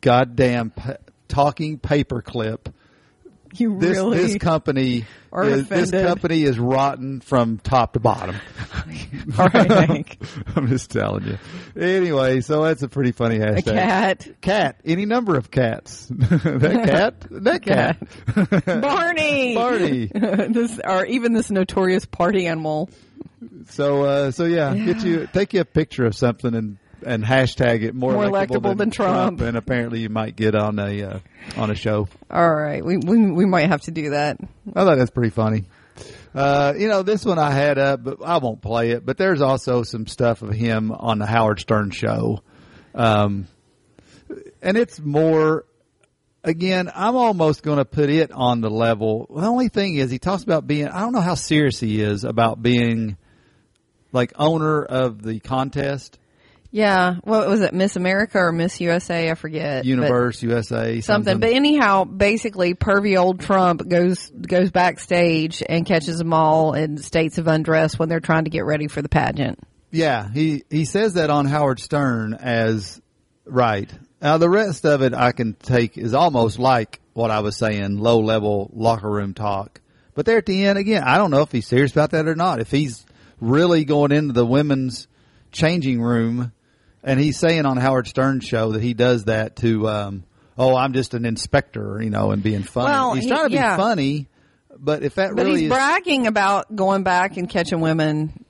goddamn pa- talking paperclip. You This really this company are is, this offended. company is rotten from top to bottom. All right, Hank. I'm just telling you. Anyway, so that's a pretty funny A hashtag. cat. Cat. Any number of cats. That cat. That cat. Barney. Barney. this, or even this notorious party animal. So, uh, so yeah, get you take you a picture of something and and hashtag it more, More electable, electable than Trump. and apparently you might get on a uh, on a show. All right, we, we we might have to do that. I thought that's pretty funny. Uh, you know, this one I had up, but I won't play it. But there's also some stuff of him on the Howard Stern show, um, and it's more. Again, I'm almost going to put it on the level. The only thing is, he talks about being. I don't know how serious he is about being like owner of the contest. Yeah, what was it, Miss America or Miss U S A? I forget. Universe, U S A, something. something. But anyhow, basically, pervy old Trump goes goes backstage and catches them all in states of undress when they're trying to get ready for the pageant. Yeah, he he says that on Howard Stern as right. Now the rest of it I can take is almost like what I was saying, low level locker room talk. But there at the end, again, I don't know if he's serious about that or not. If he's really going into the women's changing room. And he's saying on Howard Stern's show that he does that to, um, oh, I'm just an inspector, you know, and being funny. Well, he's he- trying to be yeah. funny, but if that But really he's is, bragging about going back and catching women.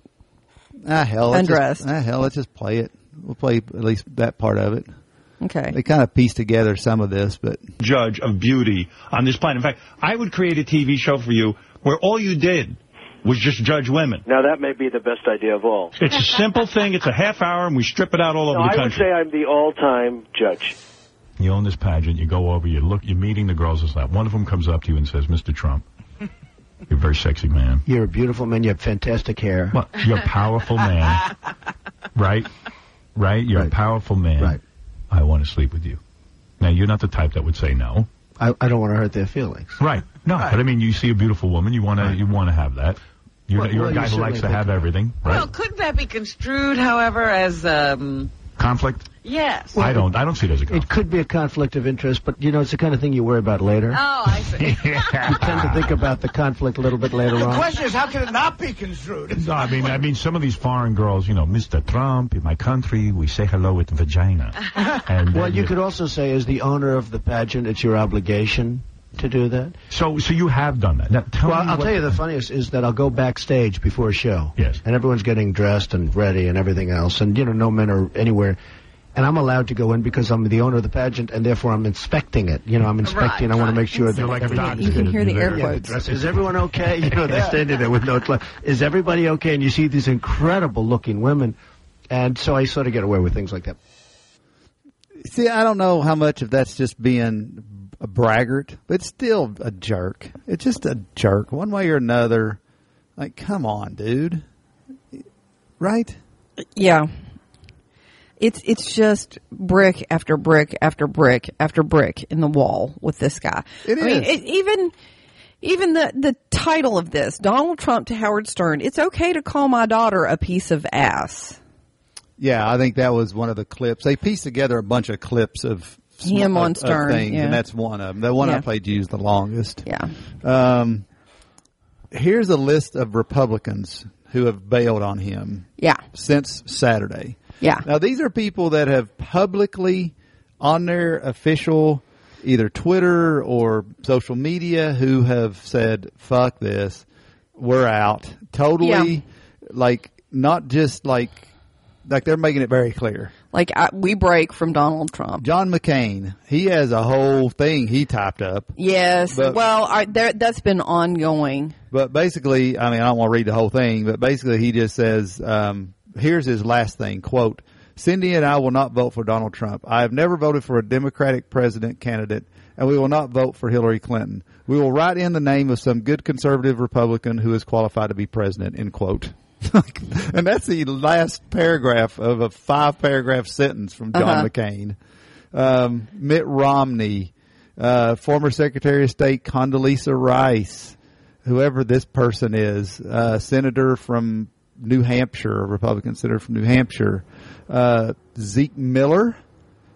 ah hell, let's undressed. just, ah hell, let's just play it. We'll play at least that part of it. Okay. They kind of piece together some of this, but Judge of beauty on this planet. In fact, I would create a T V show for you where all you did was just judge women. Now, that may be the best idea of all. It's a simple thing. It's a half hour, and we strip it out all over No, the I would country. say I'm the all-time judge. You own this pageant. You go over. You look. You're meeting the girls. This that. One of them comes up to you and says, "Mister Trump, you're a very sexy man. You're a beautiful man. You have fantastic hair. Well, you're a powerful man, right? Right? You're Right. a powerful man. Right. I want to sleep with you." Now, you're not the type that would say no. I, I don't want to hurt their feelings. Right. No, but I mean, you see a beautiful woman. You want to. You want to have that. You're, Well, you're well, a guy you who likes to certainly have think- everything, right? Well, couldn't that be construed, however, as, um, Conflict. yes. I don't. I don't see it as a conflict. It could be a conflict of interest, but, you know, it's the kind of thing you worry about later. Oh, I see. You tend to think about the conflict a little bit later The on. question is, how can it not be construed? No, I mean, I mean, some of these foreign girls, you know, Mister Trump, in my country, we say hello with vagina. And Well, then you could also say, as the owner of the pageant, it's your obligation to do that. So, so you have done that. Now, tell Well, me I'll what- tell you the funniest is that I'll go backstage before a show. Yes. And everyone's getting dressed and ready and everything else. And, you know, no men are anywhere. And I'm allowed to go in because I'm the owner of the pageant, and therefore I'm inspecting it. You know, I'm inspecting. Right, I want to right. make sure that You're like a everything- doctor. You can hear the air Yeah, quotes. dress Is everyone okay? You know, they're standing there with no clothes. Is everybody okay? And you see these incredible looking women. And so I sort of get away with things like that. see, I don't know how much of that's just being a braggart, but it's still a jerk. It's just a jerk, one way or another. Like, come on, dude. Right? Yeah. It's it's just brick after brick after brick after brick in the wall with this guy. It I mean, is. it, even even the the title of this, Donald Trump to Howard Stern. It's okay to call my daughter a piece of ass. Yeah, I think that was one of the clips. They pieced together a bunch of clips of Him of- on of Stern, things, yeah. and that's one of them. The one I Yeah. played used the longest. Yeah. Um, here's a list of Republicans who have bailed on him Yeah. since Saturday. Yeah. Now, these are people that have publicly, on their official, either Twitter or social media, who have said, fuck this, we're out. Totally, Yeah. like, not just like, like they're making it very clear. Like I, we break from Donald Trump. John McCain, he has a whole thing he typed up. Yes. But- well, I, there, that's been ongoing. But basically, I mean, I don't want to read the whole thing, but basically he just says, um, here's his last thing, quote, Cindy and I will not vote for Donald Trump. I have never voted for a Democratic president candidate, and we will not vote for Hillary Clinton. We will write in the name of some good conservative Republican who is qualified to be president, end quote. And that's the last paragraph of a five-paragraph sentence from John Uh-huh. McCain. Um, Mitt Romney, uh, former Secretary of State Condoleezza Rice, whoever this person is, uh, senator from New Hampshire, a Republican senator from New Hampshire, uh, Zeke Miller,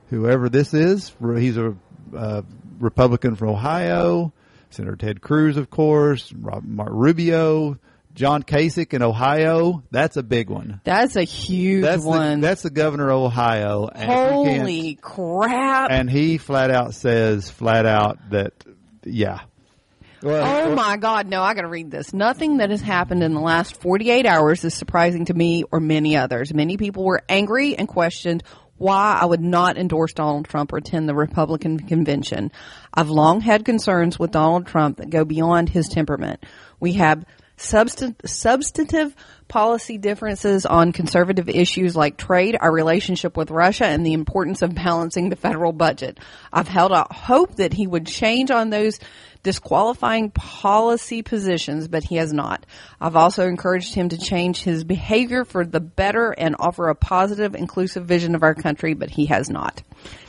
whoever this is. He's a uh, Republican from Ohio. Senator Ted Cruz, of course. Mark Rubio. John Kasich in Ohio. That's a big one. That's a huge that's one. The, that's the governor of Ohio. And Holy crap. And he flat out says, flat out, that, yeah. Well, oh, well, my God. No, I got to read this. Nothing that has happened in the last forty-eight hours is surprising to me or many others. Many people were angry and questioned why I would not endorse Donald Trump or attend the Republican convention. I've long had concerns with Donald Trump that go beyond his temperament. We have Substan- substantive policy differences on conservative issues like trade, our relationship with Russia, and the importance of balancing the federal budget. I've held out hope that he would change on those disqualifying policy positions, but he has not. I've also encouraged him to change his behavior for the better and offer a positive, inclusive vision of our country, but he has not.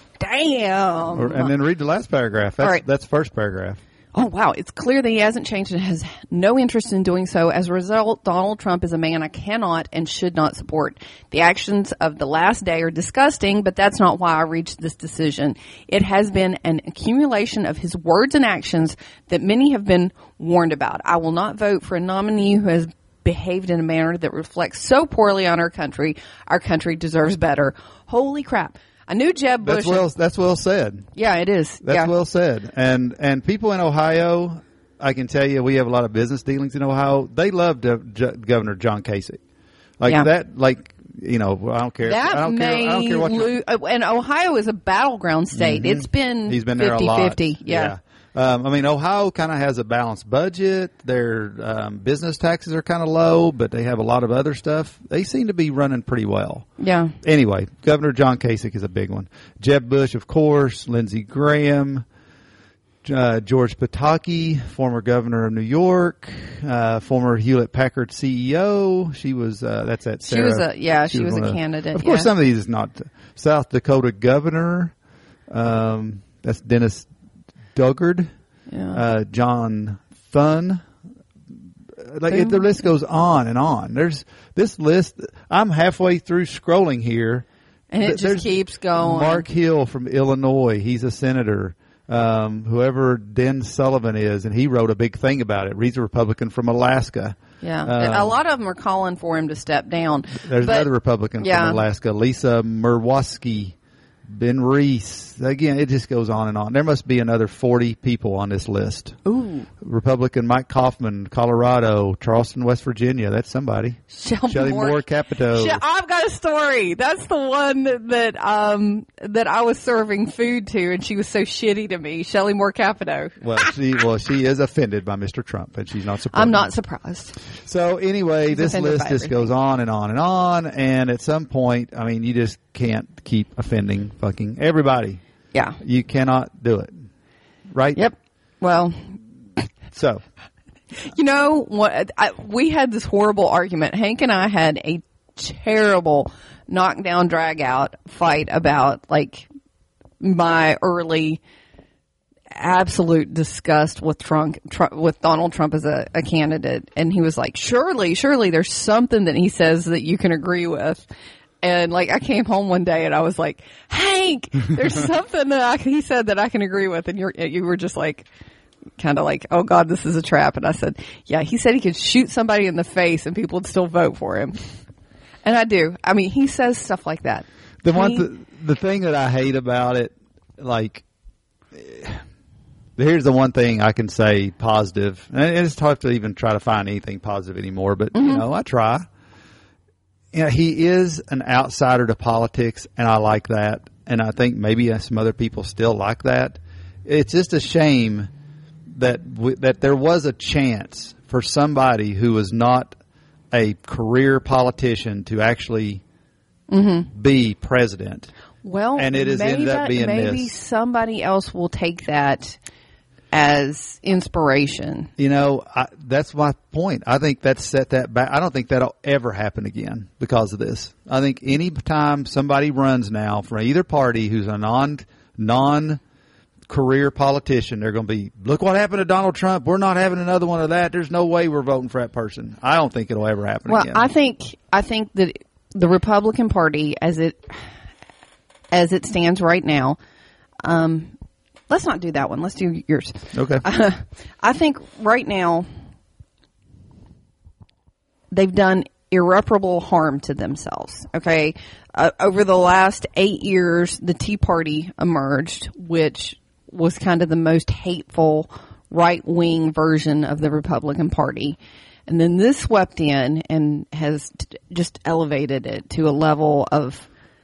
Damn. Or, and then read the last paragraph. That's, All right. that's the first paragraph. Oh, wow. It's clear that he hasn't changed and has no interest in doing so. As a result, Donald Trump is a man I cannot and should not support. The actions of the last day are disgusting, but that's not why I reached this decision. It has been an accumulation of his words and actions that many have been warned about. I will not vote for a nominee who has behaved in a manner that reflects so poorly on our country. Our country deserves better. Holy crap. I knew Jeb Bush. That's well, that's well said. Yeah, it is. That's yeah. well said. And and people in Ohio, I can tell you, we have a lot of business dealings in Ohio. They love J- J- Governor John Kasich. Like yeah. that, like, you know, I don't care. That I don't may care. I don't care what lo- uh, and Ohio is a battleground state. Mm-hmm. It's been He's been there fifty a lot. fifty. Yeah. yeah. Um, I mean, Ohio kind of has a balanced budget. Their um, business taxes are kind of low, but they have a lot of other stuff. They seem to be running pretty well. Yeah. Anyway, Governor John Kasich is a big one. Jeb Bush, of course. Lindsey Graham. Uh, George Pataki, former governor of New York. Uh, former Hewlett-Packard C E O. She was, uh, that's that Sarah. She was a, yeah, she, she was, was a of, candidate. Of course, yeah. some of these is not. South Dakota governor. Um, that's Dennis Duggard, yeah. uh, John Thun. Like it, the list goes on and on. There's this list. I'm halfway through scrolling here, and it There's just keeps going. Mark Hill from Illinois. He's a senator. Um, whoever Den Sullivan is, and he wrote a big thing about it. He's a Republican from Alaska. Yeah, um, a lot of them are calling for him to step down. There's but, another Republican yeah. from Alaska, Lisa Murkowski. Ben Reese. Again, it just goes on and on. There must be another forty people on this list. Ooh. Republican Mike Kaufman, Colorado, Charleston, West Virginia. That's somebody. Shelby, Shelley Moore, Moore Capito. She- I've got a story. That's the one that, that um that I was serving food to, and she was so shitty to me. Shelley Moore Capito. Well, she well she is offended by Mister Trump, and she's not surprised. I'm not surprised. So anyway, She's this list just everything. goes on and on and on, and at some point, I mean, you just can't keep offending fucking everybody. Yeah. You cannot do it. Right? Yep. Well, so. You know what? I, we had this horrible argument. Hank and I had a terrible knockdown, drag out fight about like my early absolute disgust with Trump, Trump with Donald Trump as a, a candidate. And he was like, surely, surely there's something that he says that you can agree with. And like, I came home one day and I was like, Hank, there's something that I, he said that I can agree with. And you're, you were just like, kind of like, oh God, this is a trap. And I said, yeah, he said he could shoot somebody in the face and people would still vote for him. And I do. I mean, he says stuff like that. The he, one, th- the thing that I hate about it, like, here's the one thing I can say positive, and it's tough to even try to find anything positive anymore, but mm-hmm. you know, I try. You know, he is an outsider to politics, and I like that. And I think maybe some other people still like that. It's just a shame that w- that there was a chance for somebody who was not a career politician to actually mm-hmm. be president. Well, and it has maybe, ended up being maybe this. somebody else will take that as inspiration. You know, I, that's my point. I think that's set that back. I don't think that'll ever happen again because of this. I think any time somebody runs now from either party who's a non non career politician, they're going to be, look what happened to Donald Trump. We're not having another one of that. There's no way we're voting for that person. I don't think it'll ever happen well, again. I think I think that the Republican Party, as it as it stands right now. Um, let's not do that one. Let's do yours. Okay. Uh, I think right now they've done irreparable harm to themselves. Okay. Uh, over the last eight years, the Tea Party emerged, which was kind of the most hateful right-wing version of the Republican Party. And then this swept in and has t- just elevated it to a level of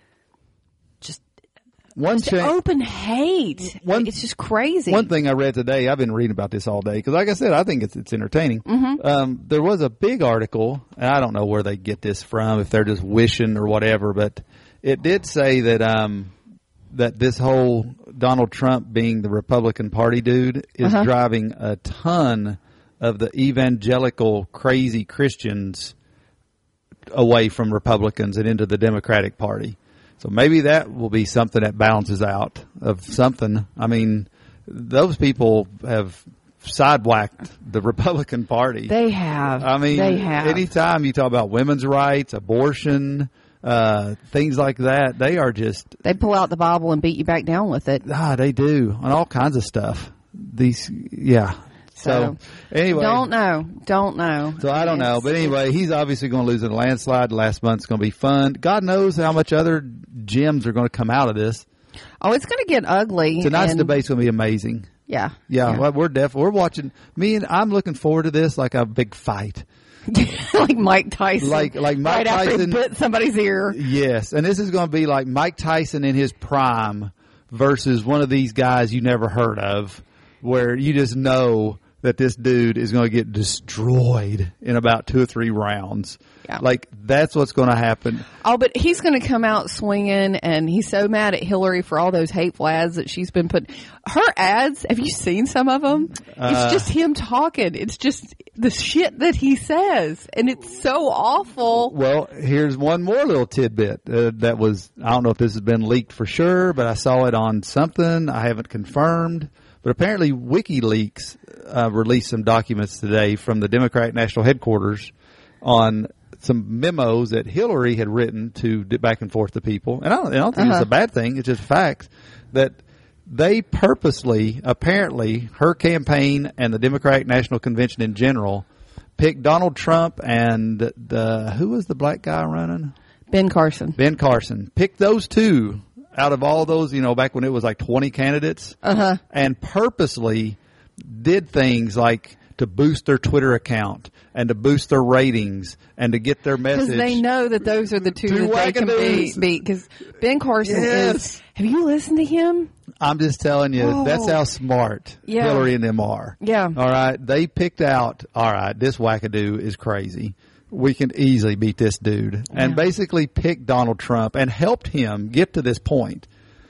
just, one just cha- open hate. One, it's just crazy. One thing I read today, I've been reading about this all day, because like I said, I think it's it's entertaining. Mm-hmm. Um, there was a big article, and I don't know where they get this from, if they're just wishing or whatever, but it did say that um, that this whole Donald Trump being the Republican Party dude is Uh-huh. driving a ton of the evangelical crazy Christians away from Republicans and into the Democratic Party. So maybe that will be something that balances out of something. I mean, those people have sidewhacked the Republican Party. They have. I mean, they have. anytime you talk about women's rights, abortion, uh, things like that, they are just... They pull out the Bible and beat you back down with it. Ah, they do. On all kinds of stuff. These, yeah. So, So, anyway. Don't know. Don't know. So I don't know. But anyway, he's obviously going to lose in a landslide. Last month's going to be fun. God knows how much other gems are going to come out of this. Oh, it's going to get ugly. Tonight's and, debate's going to be amazing. Yeah. Yeah, yeah. Well, we're def- we're watching. Me and I'm looking forward to this like a big fight. Like Mike Tyson. Like like Mike right after Tyson he bit somebody's ear. Yes, and this is going to be like Mike Tyson in his prime versus one of these guys you never heard of, where you just know that this dude is going to get destroyed in about two or three rounds. Yeah. Like, that's what's going to happen. Oh, but he's going to come out swinging, and he's so mad at Hillary for all those hateful ads that she's been put. Her ads, have you seen some of them? Uh, it's just him talking. It's just the shit that he says, and it's so awful. Well, here's one more little tidbit uh, that was, I don't know if this has been leaked for sure, but I saw it on something. I haven't confirmed. But apparently WikiLeaks uh, released some documents today from the Democratic National Headquarters on some memos that Hillary had written to d- back and forth to people. And I don't, I don't think Uh-huh. it's a bad thing. It's just fact that they purposely, apparently, her campaign and the Democratic National Convention in general picked Donald Trump and the, who was the black guy running? Ben Carson. Ben Carson. Picked those two out of all those, you know, back when it was like twenty candidates, Uh-huh. and purposely did things like to boost their Twitter account and to boost their ratings and to get their message. Because they know that those are the two, Two that they can wackadoos. beat. beat. Because Ben Carson Yes. is. Have you listened to him? I'm just telling you, Oh. that's how smart Yeah. Hillary and them are. Yeah. All right. They picked out, all right, this wackadoo is crazy. We can easily beat this dude. And Yeah. basically picked Donald Trump and helped him get to this point.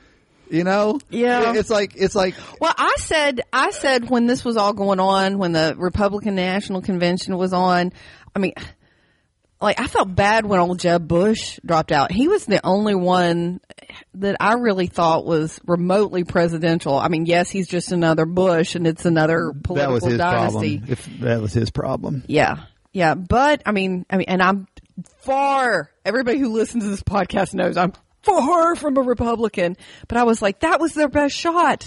You know? Yeah. It's like, it's like, Well, I said, I said when this was all going on, when the Republican National Convention was on, I mean, like, I felt bad when old Jeb Bush dropped out. He was the only one that I really thought was remotely presidential. I mean, yes, he's just another Bush and it's another political that was his dynasty. problem. If that was his problem. Yeah. Yeah. But I mean, I mean, and I'm far, everybody who listens to this podcast knows I'm far from a Republican, but I was like, that was their best shot.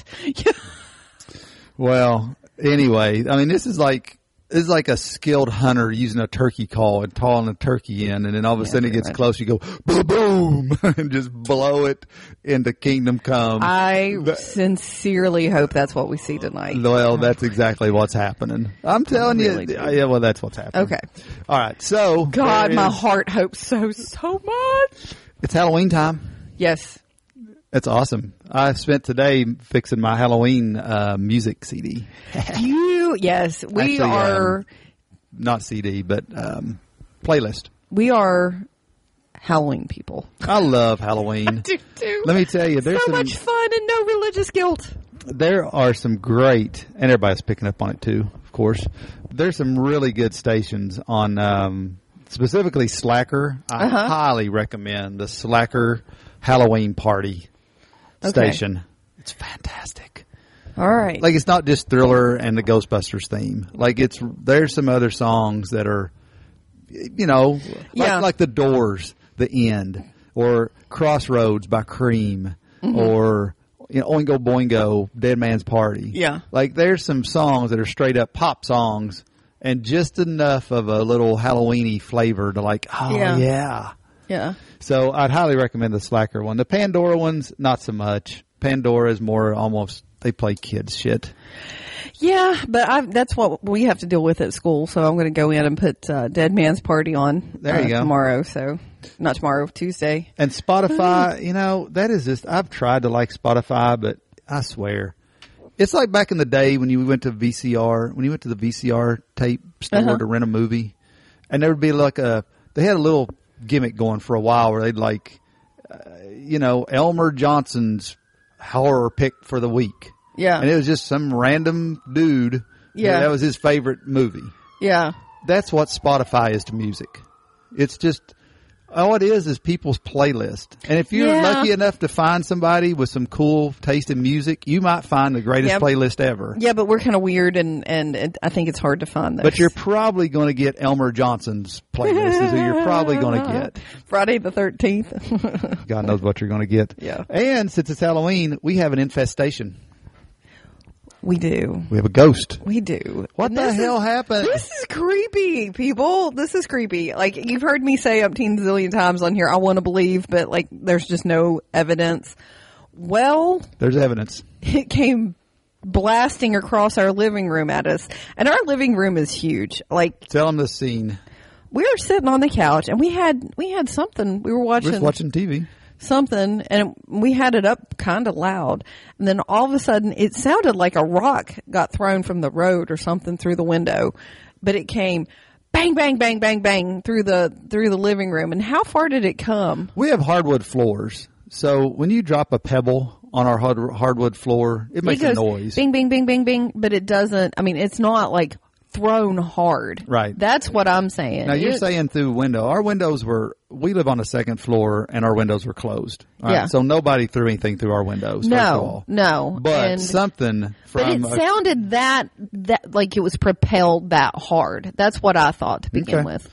Well, anyway, I mean, this is like, this is like a skilled hunter using a turkey call and calling a turkey in, and then all of a Yeah, sudden it pretty gets much. close, you go, boom, boom, and just blow it into Kingdom Come. I The- sincerely hope that's what we see tonight. Well, that's exactly what's happening. I'm telling really you. do. Yeah, well, that's what's happening. Okay. All right. So, God, there my is- heart hopes so, so much. It's Halloween time. Yes. That's awesome. I spent today fixing my Halloween uh, music C D. You, yes, we Actually, are, um, not C D, but um, playlist. we are Halloween people. I love Halloween. do too. Let me tell you, there's so some, much fun and no religious guilt. there are some great, and everybody's picking up on it too, of course. There's some really good stations on, um, specifically Slacker. I Uh-huh. highly recommend the Slacker Halloween Party Okay. station. It's fantastic. All right. Like, it's not just Thriller and the Ghostbusters theme. Like, it's, there's some other songs that are, you know, like, Yeah. like The Doors, The End, or Crossroads by Cream, Mm-hmm. or you know, Oingo Boingo, Dead Man's Party. Yeah. Like there's some songs that are straight up pop songs, and just enough of a little Halloweeny flavor to like, oh Yeah. yeah. Yeah. So I'd highly recommend the Slacker one. The Pandora ones, not so much. Pandora is more almost, they play kids shit. Yeah, but I, that's what we have to deal with at school. So I'm going to go in and put uh, Dead Man's Party on There you uh, go. tomorrow. So not tomorrow, Tuesday. And Spotify, you know, that is just, I've tried to like Spotify, but I swear. It's like back in the day when you went to V C R, when you went to the V C R tape store Uh-huh. to rent a movie, and there would be like a, they had a little gimmick going for a while where they'd like, uh, you know, Elmer Johnson's horror pick for the week. Yeah. And it was just some random dude. Yeah. That was his favorite movie. Yeah. That's what Spotify is to music. It's just, all it is is people's playlist. And if you're Yeah. lucky enough to find somebody with some cool taste in music, you might find the greatest Yeah. playlist ever. Yeah, but we're kind of weird, and, and and I think it's hard to find those. But you're probably going to get Elmer Johnson's playlist is who you're probably going to get. Friday the thirteenth. God knows what you're going to get. Yeah. And since it's Halloween, we have an infestation. We do. We have a ghost. We do. What And the this hell is- happened? This is creepy, people. This is creepy. Like, you've heard me say umpteen zillion times on here, I want to believe, but, like, there's just no evidence. Well, There's evidence. it came blasting across our living room at us. And our living room is huge. Like, Tell them the scene. we were sitting on the couch, and we had we had something. We were We're watching just watching T V. something, and we had it up kind of loud, and then all of a sudden it sounded like a rock got thrown from the road or something through the window, but it came bang bang bang bang bang through the through the living room. And how far did it come? We have hardwood floors, so when you drop a pebble on our hard, hardwood floor, it makes It a goes noise. bing bing bing bing bing, but it doesn't. I mean, it's not like thrown hard. Right. That's what I'm saying. Now you're It- saying through window. Our windows were, we live on the second floor and our windows were closed. All right? Yeah. So nobody threw anything through our windows, first of no, all. no, But And- something from But it a- sounded that that like it was propelled that hard. That's what I thought to begin Okay. with.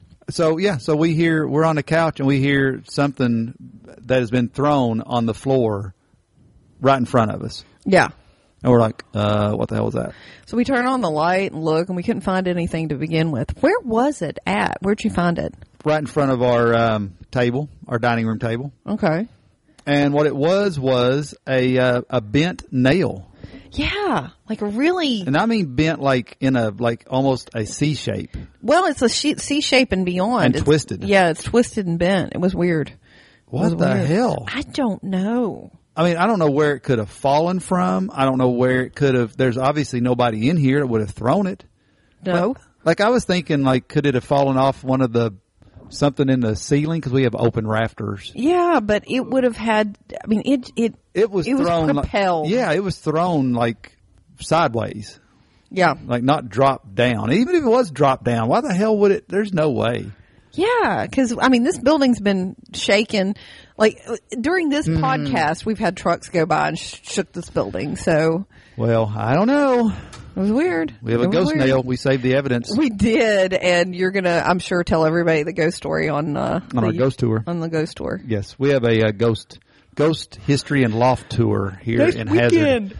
So yeah, so we hear, we're on the couch and we hear something that has been thrown on the floor right in front of us. Yeah. And we're like, uh, what the hell was that? So we turn on the light and look, and we couldn't find anything to begin with. Where was it at? Where'd you find it? Right in front of our um, table, our dining room table. Okay. And what it was was a uh, a bent nail. Yeah, like really. And I mean bent like in a, like almost a C shape. Well, it's a she- C shape and beyond. And It's- twisted. Yeah, it's twisted and bent. It was weird. It What was the weird. hell? I don't know. I mean, I don't know where it could have fallen from. I don't know where it could have. There's obviously nobody in here that would have thrown it. No. Like, like I was thinking, like, could it have fallen off one of the something in the ceiling because we have open rafters? Yeah, but it would have had. I mean, it it It was it was thrown. like- propelled. yeah, it was thrown like sideways, Yeah. like not dropped down. Even if it was dropped down, why the hell would it? There's no way. Yeah, because I mean, this building's been shaken. Like during this Mm-hmm. podcast, we've had trucks go by and sh- shook this building. So Well, I don't know. it was weird. We have It a was ghost weird. nail. We saved the evidence We did, and you're gonna, I'm sure, tell everybody the ghost story on uh, on our the- ghost tour. on the ghost tour. Yes, we have a, uh ghost ghost history and loft tour here Ghost in Hazard. weekend.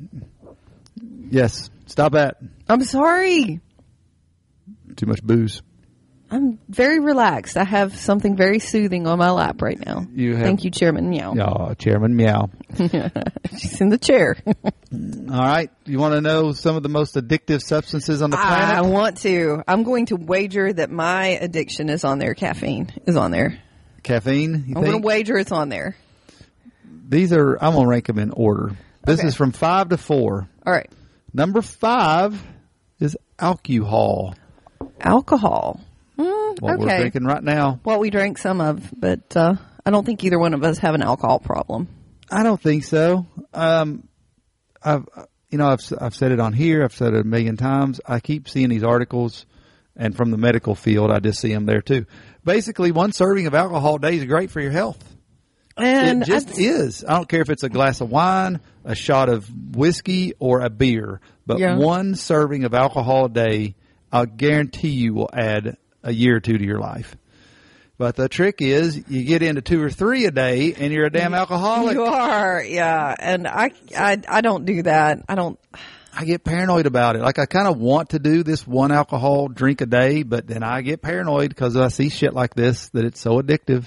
Yes, stop at I'm sorry. too much booze. I'm very relaxed. I have something very soothing on my lap right now. You have- Thank you, Chairman Meow. Oh, Chairman Meow. She's in the chair. All right, you want to know some of the most addictive substances on the I planet? want to. I'm going to wager that my addiction is on there. Caffeine is on there. Caffeine. You I'm going think? to wager it's on there. These are. I'm gonna rank them in order. This Okay. is from five to four. All right. Number five is alcohol. Alcohol. Mm, What we're okay. drinking right now. What we drank some of, but uh, I don't think either one of us have an alcohol problem. I don't think so. Um, I've, you know, I've, I've said it on here. I've said it a million times. I keep seeing these articles, and from the medical field, I just see them there too. Basically, one serving of alcohol a day is great for your health. And it just I, is. I don't care if it's a glass of wine, a shot of whiskey, or a beer, but Yeah. one serving of alcohol a day, I'll guarantee you will add a year or two to your life. But the trick is you get into two or three a day and you're a damn alcoholic. You are, yeah. And I, I, I don't do that. I don't. I get paranoid about it. Like I kind of want to do this one alcohol drink a day, but then I get paranoid because I see shit like this that it's so addictive.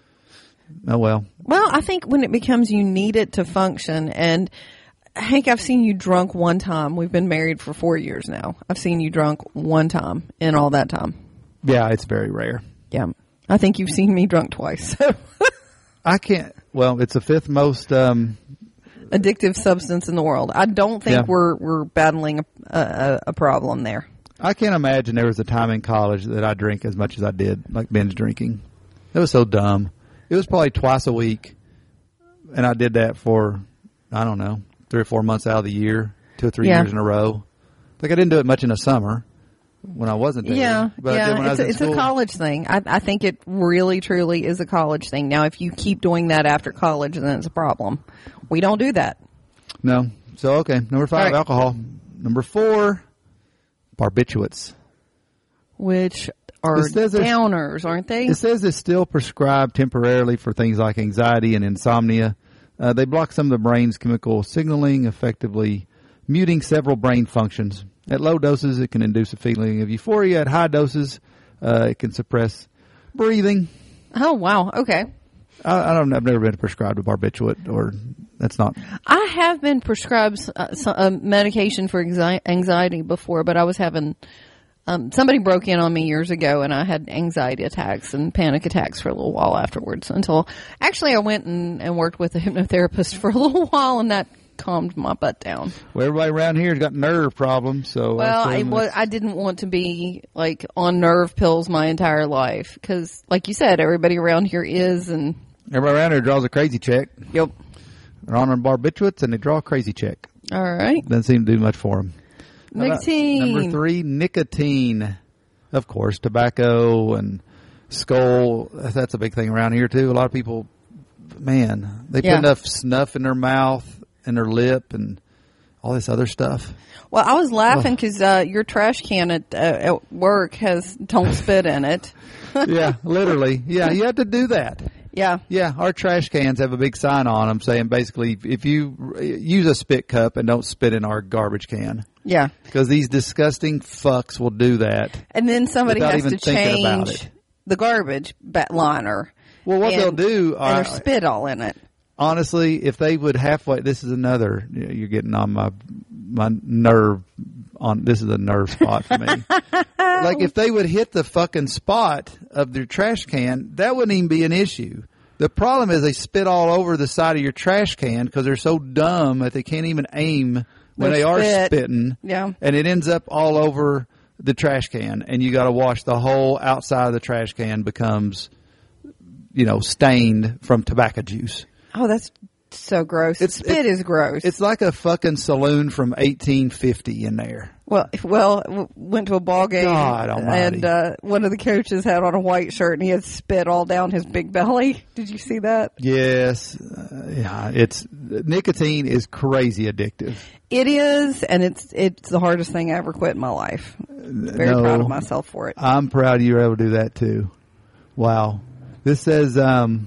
Oh well. Well, I think when it becomes you need it to function, and Hank, I've seen you drunk one time. We've been married for four years now. I've seen you drunk one time in all that time. Yeah, it's very rare. Yeah. I think you've seen me drunk twice. So. I can't, well, it's the fifth most, um, addictive substance in the world. I don't think Yeah. we're, we're battling a, a, a problem there. I can't imagine there was a time in college that I drank as much as I did, like binge drinking. It was so dumb. It was probably twice a week, and I did that for, I don't know, three or four months out of the year, two or three Yeah. years in a row. Like I didn't do it much in the summer when I wasn't there. Yeah, but I did when I yeah. was It's, in a, it's a school. college thing. I, I think it really, truly is a college thing. Now, if you keep doing that after college, then it's a problem. We don't do that. No. So, okay. Number five, All right. alcohol. Number four, barbiturates. Which are It says there's- downers, aren't they? It says it's still prescribed temporarily for things like anxiety and insomnia. Uh, they block some of the brain's chemical signaling, effectively muting several brain functions. At low doses, it can induce a feeling of euphoria. At high doses, uh, it can suppress breathing. Oh, wow. Okay. I, I don't. I've never been prescribed a barbiturate, or that's not. I have been prescribed uh, some, uh, medication for anxi- anxiety before, but I was having um, somebody broke in on me years ago, and I had anxiety attacks and panic attacks for a little while afterwards. Until actually, I went and, and worked with a hypnotherapist for a little while, and that calmed my butt down. Well, everybody around here has got nerve problems, so Well, I I, assume was, it's- I didn't want to be like on nerve pills my entire life because, like you said, everybody around here is, and everybody around here draws a crazy check. Yep. They're on barbiturates and they draw a crazy check. All right. Doesn't seem to do much for them. Nicotine. Number three, nicotine. Of course, tobacco and Skoal. That's a big thing around here too. A lot of people, man, they put Yeah. enough snuff in their mouth and their lip and all this other stuff. Well, I was laughing because uh, your trash can at, uh, at work has "don't spit in it." Yeah, literally. Yeah, you have to do that. Yeah. Yeah, our trash cans have a big sign on them saying basically if you use a spit cup and don't spit in our garbage can. Yeah. Because these disgusting fucks will do that. And then somebody without has even to thinking about change it. the garbage bat liner. Well, what and, they'll do and are, there's spit all in it. honestly, if they would halfway, this is another, you're getting on my, my nerve on, this is a nerve spot for me. Like if they would hit the fucking spot of their trash can, that wouldn't even be an issue. The problem is they spit all over the side of your trash can because they're so dumb that they can't even aim when They they are spit. spitting. Yeah. And it ends up all over the trash can and you got to wash the whole outside of the trash can becomes, you know, stained from tobacco juice. Oh, that's so gross. It's- spit it's- is gross. It's like a fucking saloon from eighteen fifty in there. Well, well, w- went to a ball game, God almighty. and uh, one of the coaches had on a white shirt, and he had spit all down his big belly. Did you see that? Yes. Uh, yeah, it's nicotine is crazy addictive. It is, and it's it's the hardest thing I ever quit in my life. Very No. proud of myself for it. I'm proud you were able to do that too. Wow. This says um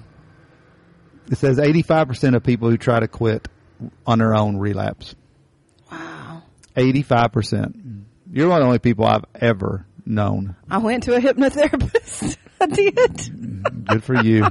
it says eighty-five percent of people who try to quit on their own relapse. Wow. eighty-five percent. You're one of the only people I've ever known. I went to a hypnotherapist. I did. Good for you.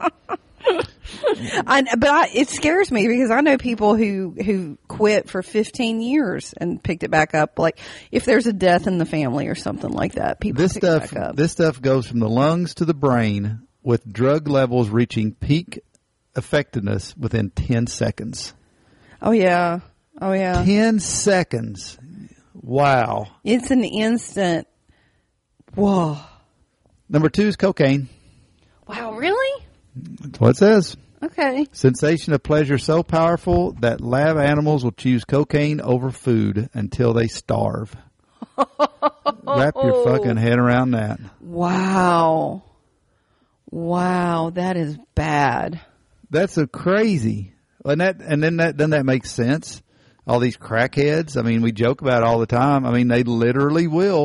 I, but I, it scares me because I know people who, who quit for fifteen years and picked it back up. Like if there's a death in the family or something like that, people This pick stuff it back up. this stuff goes from the lungs to the brain with drug levels reaching peak effectiveness within ten seconds. Oh yeah. Oh yeah. ten seconds. Wow. It's an instant. Whoa. Number two is cocaine. Wow, really? That's what it says. Okay. Sensation of pleasure so powerful that lab animals will choose cocaine over food until they starve. Wrap your fucking head around that. Wow. Wow, that is bad. That's so crazy. And that, and then that, then that makes sense. All these crackheads. I mean, we joke about it all the time. I mean, they literally will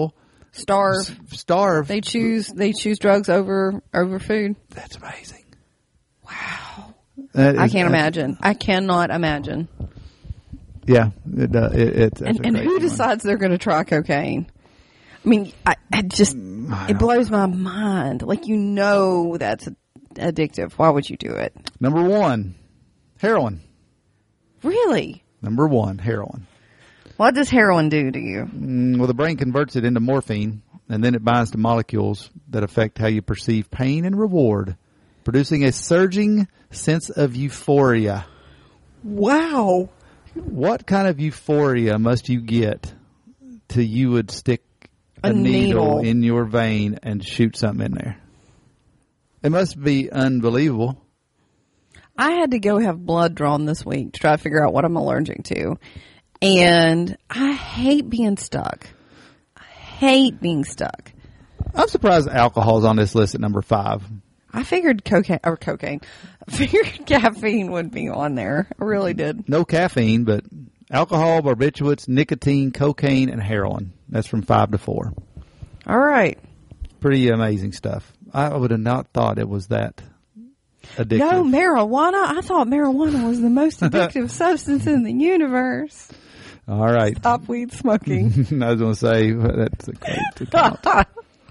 starve. S- starve. They choose they choose drugs over over food. That's amazing. Wow. That is, I can't uh, imagine. I cannot imagine. Yeah, it, uh, it, it's And, and who decides they're going to try cocaine? I mean, I, I just I it blows my mind. Like, you know that's addictive. Why would you do it? Number one, heroin. Really? Number one, heroin. What does heroin do to you? Mm, well, the brain converts it into morphine, and then it binds to molecules that affect how you perceive pain and reward, producing a surging sense of euphoria. Wow. What kind of euphoria must you get till you would stick a, A needle. needle. in your vein and shoot something in there? It must be unbelievable. I had to go have blood drawn this week to try to figure out what I'm allergic to. And I hate being stuck. I hate being stuck. I'm surprised alcohol's on this list at number five. I figured cocaine, or cocaine, I figured caffeine would be on there. I really did. No caffeine, but alcohol, barbiturates, nicotine, cocaine, and heroin. That's from five to four. All right. Pretty amazing stuff. I would have not thought it was that addictive. No, marijuana. I thought marijuana was the most addictive substance in the universe. All right. Stop weed smoking. I was going to say, that's a great account.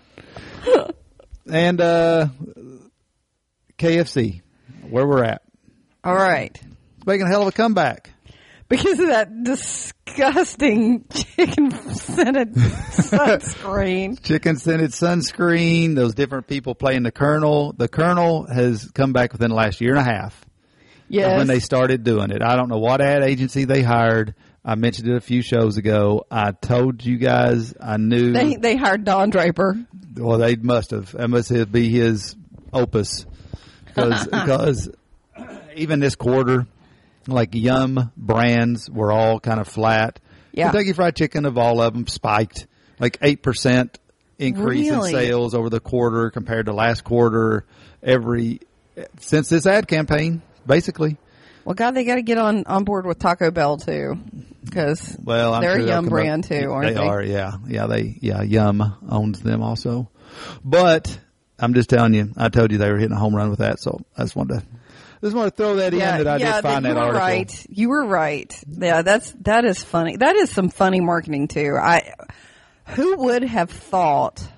And uh, K F C, where we're at. All right. It's making a hell of a comeback. Because of that disgusting chicken scented sunscreen. Chicken scented sunscreen, those different people playing the Colonel. The Colonel has come back within the last year and a half. Yes. When they started doing it. I don't know what ad agency they hired. I mentioned it a few shows ago. I told you guys I knew. They they hired Don Draper. Well, they must have. That must be his opus. Because even this quarter, like Yum brands were all kind of flat. Yeah. Kentucky Fried Chicken of all of them spiked. Like eight percent increase Really? in sales over the quarter compared to last quarter. Every since this ad campaign, basically. Well, God, they got to get on, on board with Taco Bell too, because Well, I'm they're sure a they'll Yum come brand up- too, aren't they? They are, yeah, yeah. They, yeah. Yum owns them also, but I'm just telling you, I told you they were hitting a home run with that, so I just wanted to, just want to throw that Yeah, in that I yeah, did find you that were article. right. You were right. Yeah, that's that is funny. That is some funny marketing too. I who would have thought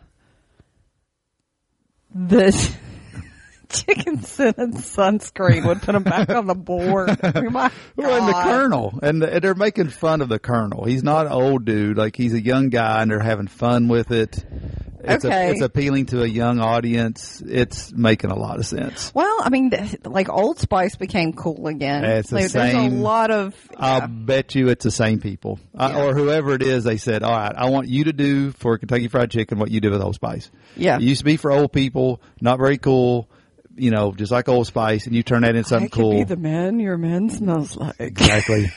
that chicken scented sunscreen would put them back on the board? Oh my Well, and the God. Colonel, and, the, and they're making fun of the Colonel. He's not an old dude; like he's a young guy, and they're having fun with it. It's, Okay. a, it's appealing to a young audience. It's making a lot of sense. Well, I mean, th- like Old Spice became cool again. It's the Like, There's a same- lot of I'll bet you it's the same people, uh, Yeah. or whoever it is. They said, "All right, I want you to do for Kentucky Fried Chicken what you do with Old Spice." Yeah. It used to be for old people, not very cool. You know, just like Old Spice, and you turn that into something I could cool. be the man your man smells like. Exactly.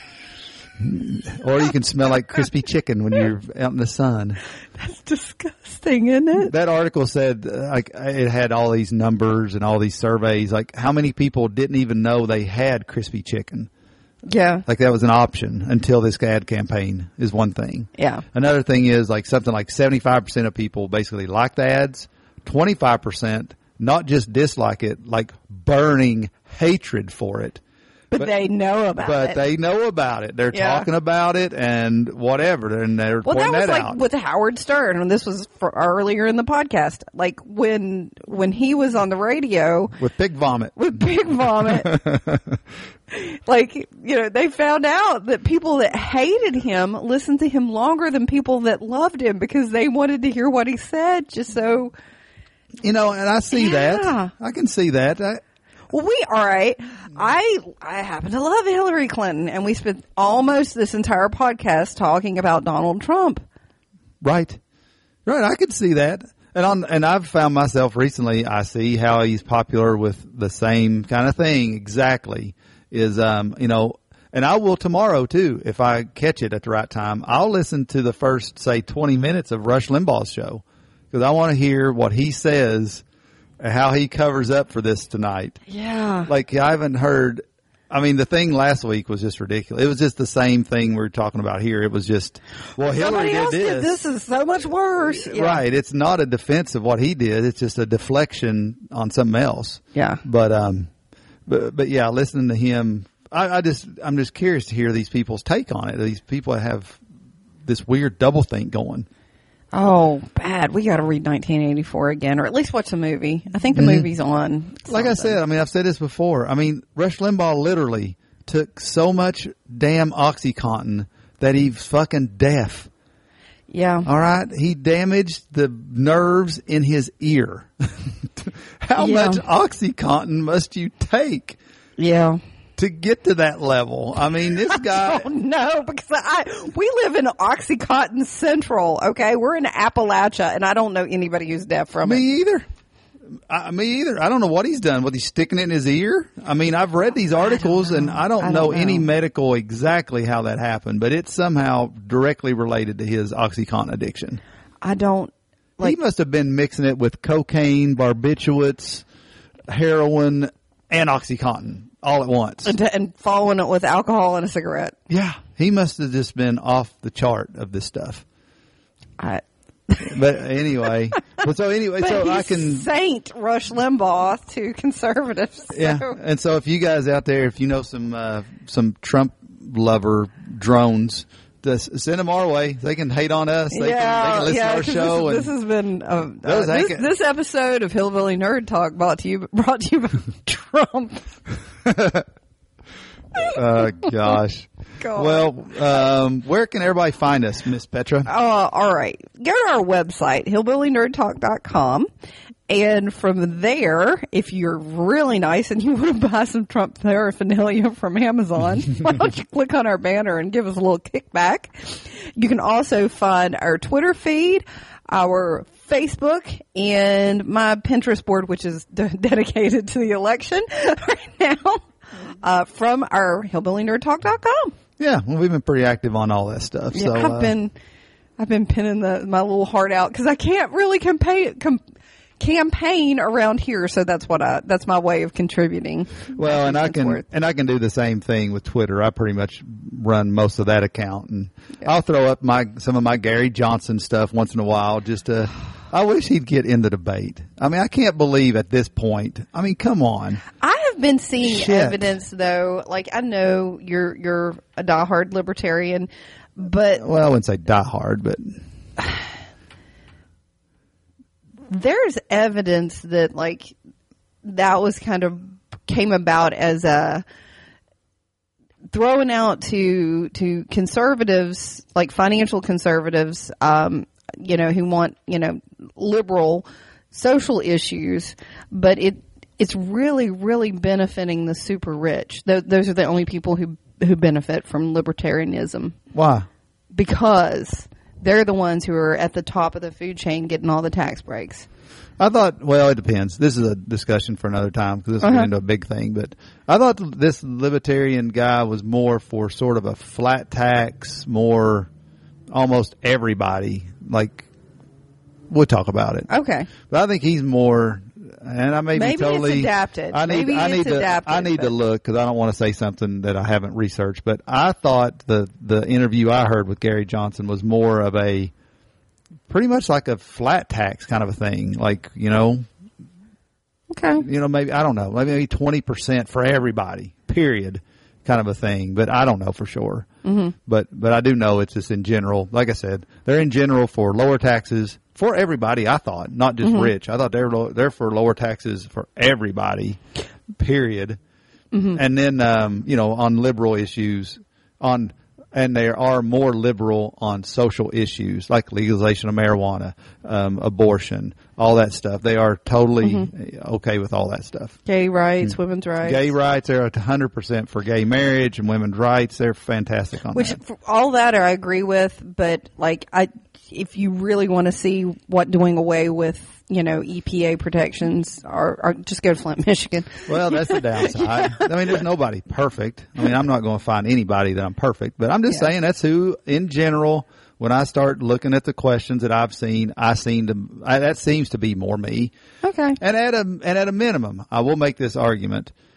Or you can smell like crispy chicken when you're out in the sun. That's disgusting, isn't it? That article said, uh, like, it had all these numbers and all these surveys. Like, how many people didn't even know they had crispy chicken? Yeah. Like, that was an option until this ad campaign is one thing. Yeah. Another thing is, like, something like seventy-five percent of people basically like the ads. twenty-five percent not just dislike it, like burning hatred for it. But, But- they know about But it. they know about it. They're Yeah. talking about it and whatever, and they're Well, that pointing was that like out. with Howard Stern, and this was for earlier in the podcast. Like when when he was on the radio With pig vomit. with Big Vomit, like you know, they found out that people that hated him listened to him longer than people that loved him because they wanted to hear what he said. Just so, You know, and I see Yeah. that. I can see that. I, well, we all right. I I happen to love Hillary Clinton, and we spent almost this entire podcast talking about Donald Trump. right. Right. I can see that. And on, and I've found myself recently, I see how he's popular with the same kind of thing exactly is, um, you know, and I will tomorrow too, if I catch it at the right time. I'll listen to the first, say, twenty minutes of Rush Limbaugh's show because I want to hear what he says and how he covers up for this tonight. Yeah. Like, I haven't heard I mean, the thing last week was just ridiculous. It was just the same thing we were talking about here. It was just, well, Hillary Somebody did else this. did this is so much worse. Yeah. Right. It's not a defense of what he did. It's just a deflection on something else. Yeah. But, um, but, but yeah, listening to him, I, I just, I'm just curious to hear these people's take on it. These people that have this weird double think going. Oh, bad. We got to read nineteen eighty-four again, or at least watch the movie. I think the Mm-hmm. movie's on. Like I said, I mean, I've said this before. I mean, Rush Limbaugh literally took so much damn OxyContin that he's fucking deaf. Yeah. All right. He damaged the nerves in his ear. How Yeah. much OxyContin must you take? Yeah. To get to that level. I mean, this guy. Oh no, because I we live in Oxycontin Central. Okay, we're in Appalachia, and I don't know anybody who's deaf from me it. either. I, me either. I don't know what he's done. Was he sticking it in his ear? I mean, I've read these articles, I and I don't, I don't know, know any medical exactly how that happened, but it's somehow directly related to his OxyContin addiction. I don't. Like, he must have been mixing it with cocaine, barbiturates, heroin, and OxyContin all at once. And, and following it with alcohol and a cigarette. Yeah. He must have just been off the chart of this stuff. I, but anyway, but so anyway, but so he's I can Saint Rush Limbaugh to conservatives. So. Yeah. And so if you guys out there, if you know some, uh, some Trump lover drones, just send them our way. They can hate on us. They, yeah, can, they can listen yeah, to our show. This, and this has been uh, Those uh, ain't this, it. this episode of Hillbilly Nerd Talk brought to you brought to you by Trump. uh, gosh. God. Well, um, where can everybody find us, Miss Petra? Uh, all right. Go to our website, hillbilly nerd talk dot com. And from there, if you're really nice and you want to buy some Trump paraphernalia from Amazon, why don't you click on our banner and give us a little kickback? You can also find our Twitter feed, our Facebook, and my Pinterest board, which is de- dedicated to the election right now, uh, from our hillbilly nerd talk dot com. Yeah, well, we've been pretty active on all that stuff. Yeah, so I've uh, been, I've been pinning the, my little heart out because I can't really campaign, com, campaign around here. So that's what I, that's my way of contributing. Well, and I can, worth. and I can do the same thing with Twitter. I pretty much run most of that account, and yeah. I'll throw up my, some of my Gary Johnson stuff once in a while just to, I wish he'd get in the debate. I mean, I can't believe at this point. I mean, come on. I have been seeing Shit. evidence though, like I know you're, you're a diehard libertarian, but. Well, I wouldn't say diehard, but. There's evidence that like that was kind of came about as a throwing out to, to conservatives, like financial conservatives, um, you know, who want, you know, liberal social issues, but it, it's really, really benefiting the super rich. Th- those are the only people who, who benefit from libertarianism. Why? Because they're the ones who are at the top of the food chain getting all the tax breaks. I thought, well, it depends. This is a discussion for another time because this uh-huh. is into a big thing. But I thought this libertarian guy was more for sort of a flat tax, more almost everybody. Like, we'll talk about it. Okay. But I think he's more, and I may Maybe be totally. it's adapted. I need, Maybe I need it's to, adapted, I need but. to look because I don't want to say something that I haven't researched. But I thought the the interview I heard with Gary Johnson was more of a, pretty much like a flat tax kind of a thing. Like, you know. Okay. You know, maybe, I don't know, maybe, maybe twenty percent for everybody, period, kind of a thing. But I don't know for sure. Mm-hmm. But, but I do know it's just in general. Like I said, they're in general for lower taxes for everybody, I thought, not just Mm-hmm. rich. I thought they're, low, they're for lower taxes for everybody, period. Mm-hmm. And then, um, you know, on liberal issues, on, and they are more liberal on social issues like legalization of marijuana, um, abortion, all that stuff. They are totally mm-hmm. okay with all that stuff. Gay rights, mm-hmm. women's rights. Gay rights, they're one hundred percent for gay marriage and women's rights. They're fantastic on Which, that. Which, all that I agree with, but like, I, if you really want to see what doing away with, you know, E P A protections are, are just go to Flint, Michigan. Well, that's the downside. I mean, there's nobody perfect. I mean, I'm not going to find anybody that I'm perfect, but I'm just yeah. saying that's who, in general, when I start looking at the questions that I've seen, I seem to, I, that seems to be more me. Okay. And at a, and at a minimum, I will make this argument.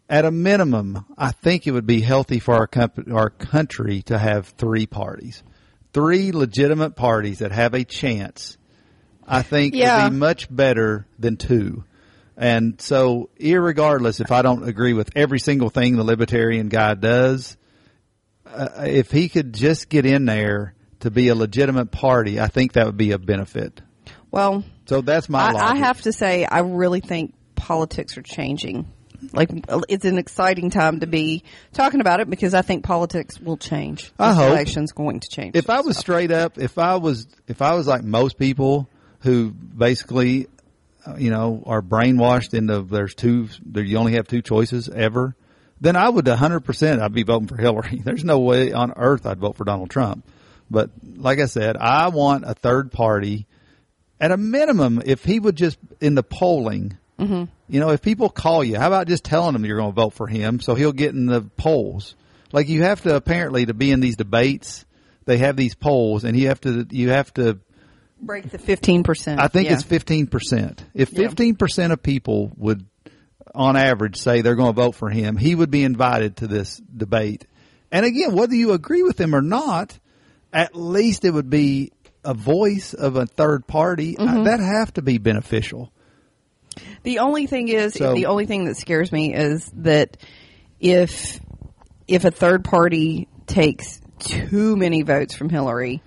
at a minimum, I think it would be healthy for our comp- our country to have three parties, three legitimate parties that have a chance. I think Yeah. would be much better than two. And so, irregardless, if I don't agree with every single thing the Libertarian guy does, uh, if he could just get in there to be a legitimate party, I think that would be a benefit. Well, So that's my I, logic. I have to say, I really think politics are changing. Like, it's an exciting time to be talking about it because I think politics will change. I This hope. election's going to change. If I was straight up, if I was, if I was like most people who basically, uh, you know, are brainwashed into there's two, there you only have two choices ever, then I would one hundred percent I'd be voting for Hillary. There's no way on earth I'd vote for Donald Trump. But like I said, I want a third party. At a minimum, if he would just in the polling. Mm-hmm. You know, if people call you, how about just telling them you're going to vote for him so he'll get in the polls? Like you have to apparently to be in these debates, they have these polls and you have to, you have to break the fifteen percent. I think yeah. it's fifteen percent. If Yeah. fifteen percent of people would on average say they're going to vote for him, he would be invited to this debate. And again, whether you agree with him or not, at least it would be a voice of a third party. Mm-hmm. Uh, that have to be beneficial. The only thing is, So- the only thing that scares me is that if if a third party takes too many votes from Hillary,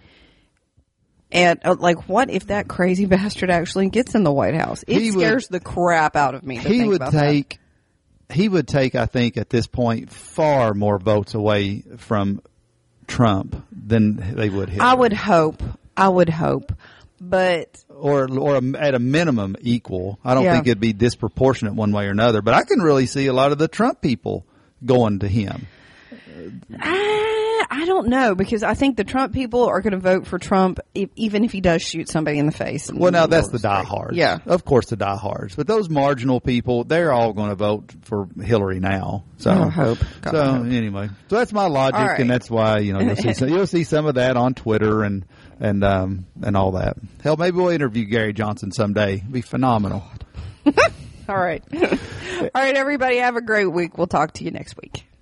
and uh, like, what if that crazy bastard actually gets in the White House? It He would- scares the crap out of me. To He think would about that. take, he would take, I think, at this point, far more votes away from Trump than they would Hillary. I would hope. I would hope, but or or at a minimum equal. I don't Yeah. think it'd be disproportionate one way or another. But I can really see a lot of the Trump people going to him. I, I don't know, because I think the Trump people are going to vote for Trump if, even if he does shoot somebody in the face. Well, now that's the diehards. Yeah. Of course, the diehards. But those marginal people, they're all going to vote for Hillary now. So, I hope. God, so I hope. anyway, so that's my logic, All right. and that's why you know you'll see some, you'll see some of that on Twitter and and um and all that. Hell, maybe we'll interview Gary Johnson someday. It'd be phenomenal. All right. All right, everybody, have a great week. We'll talk to you next week.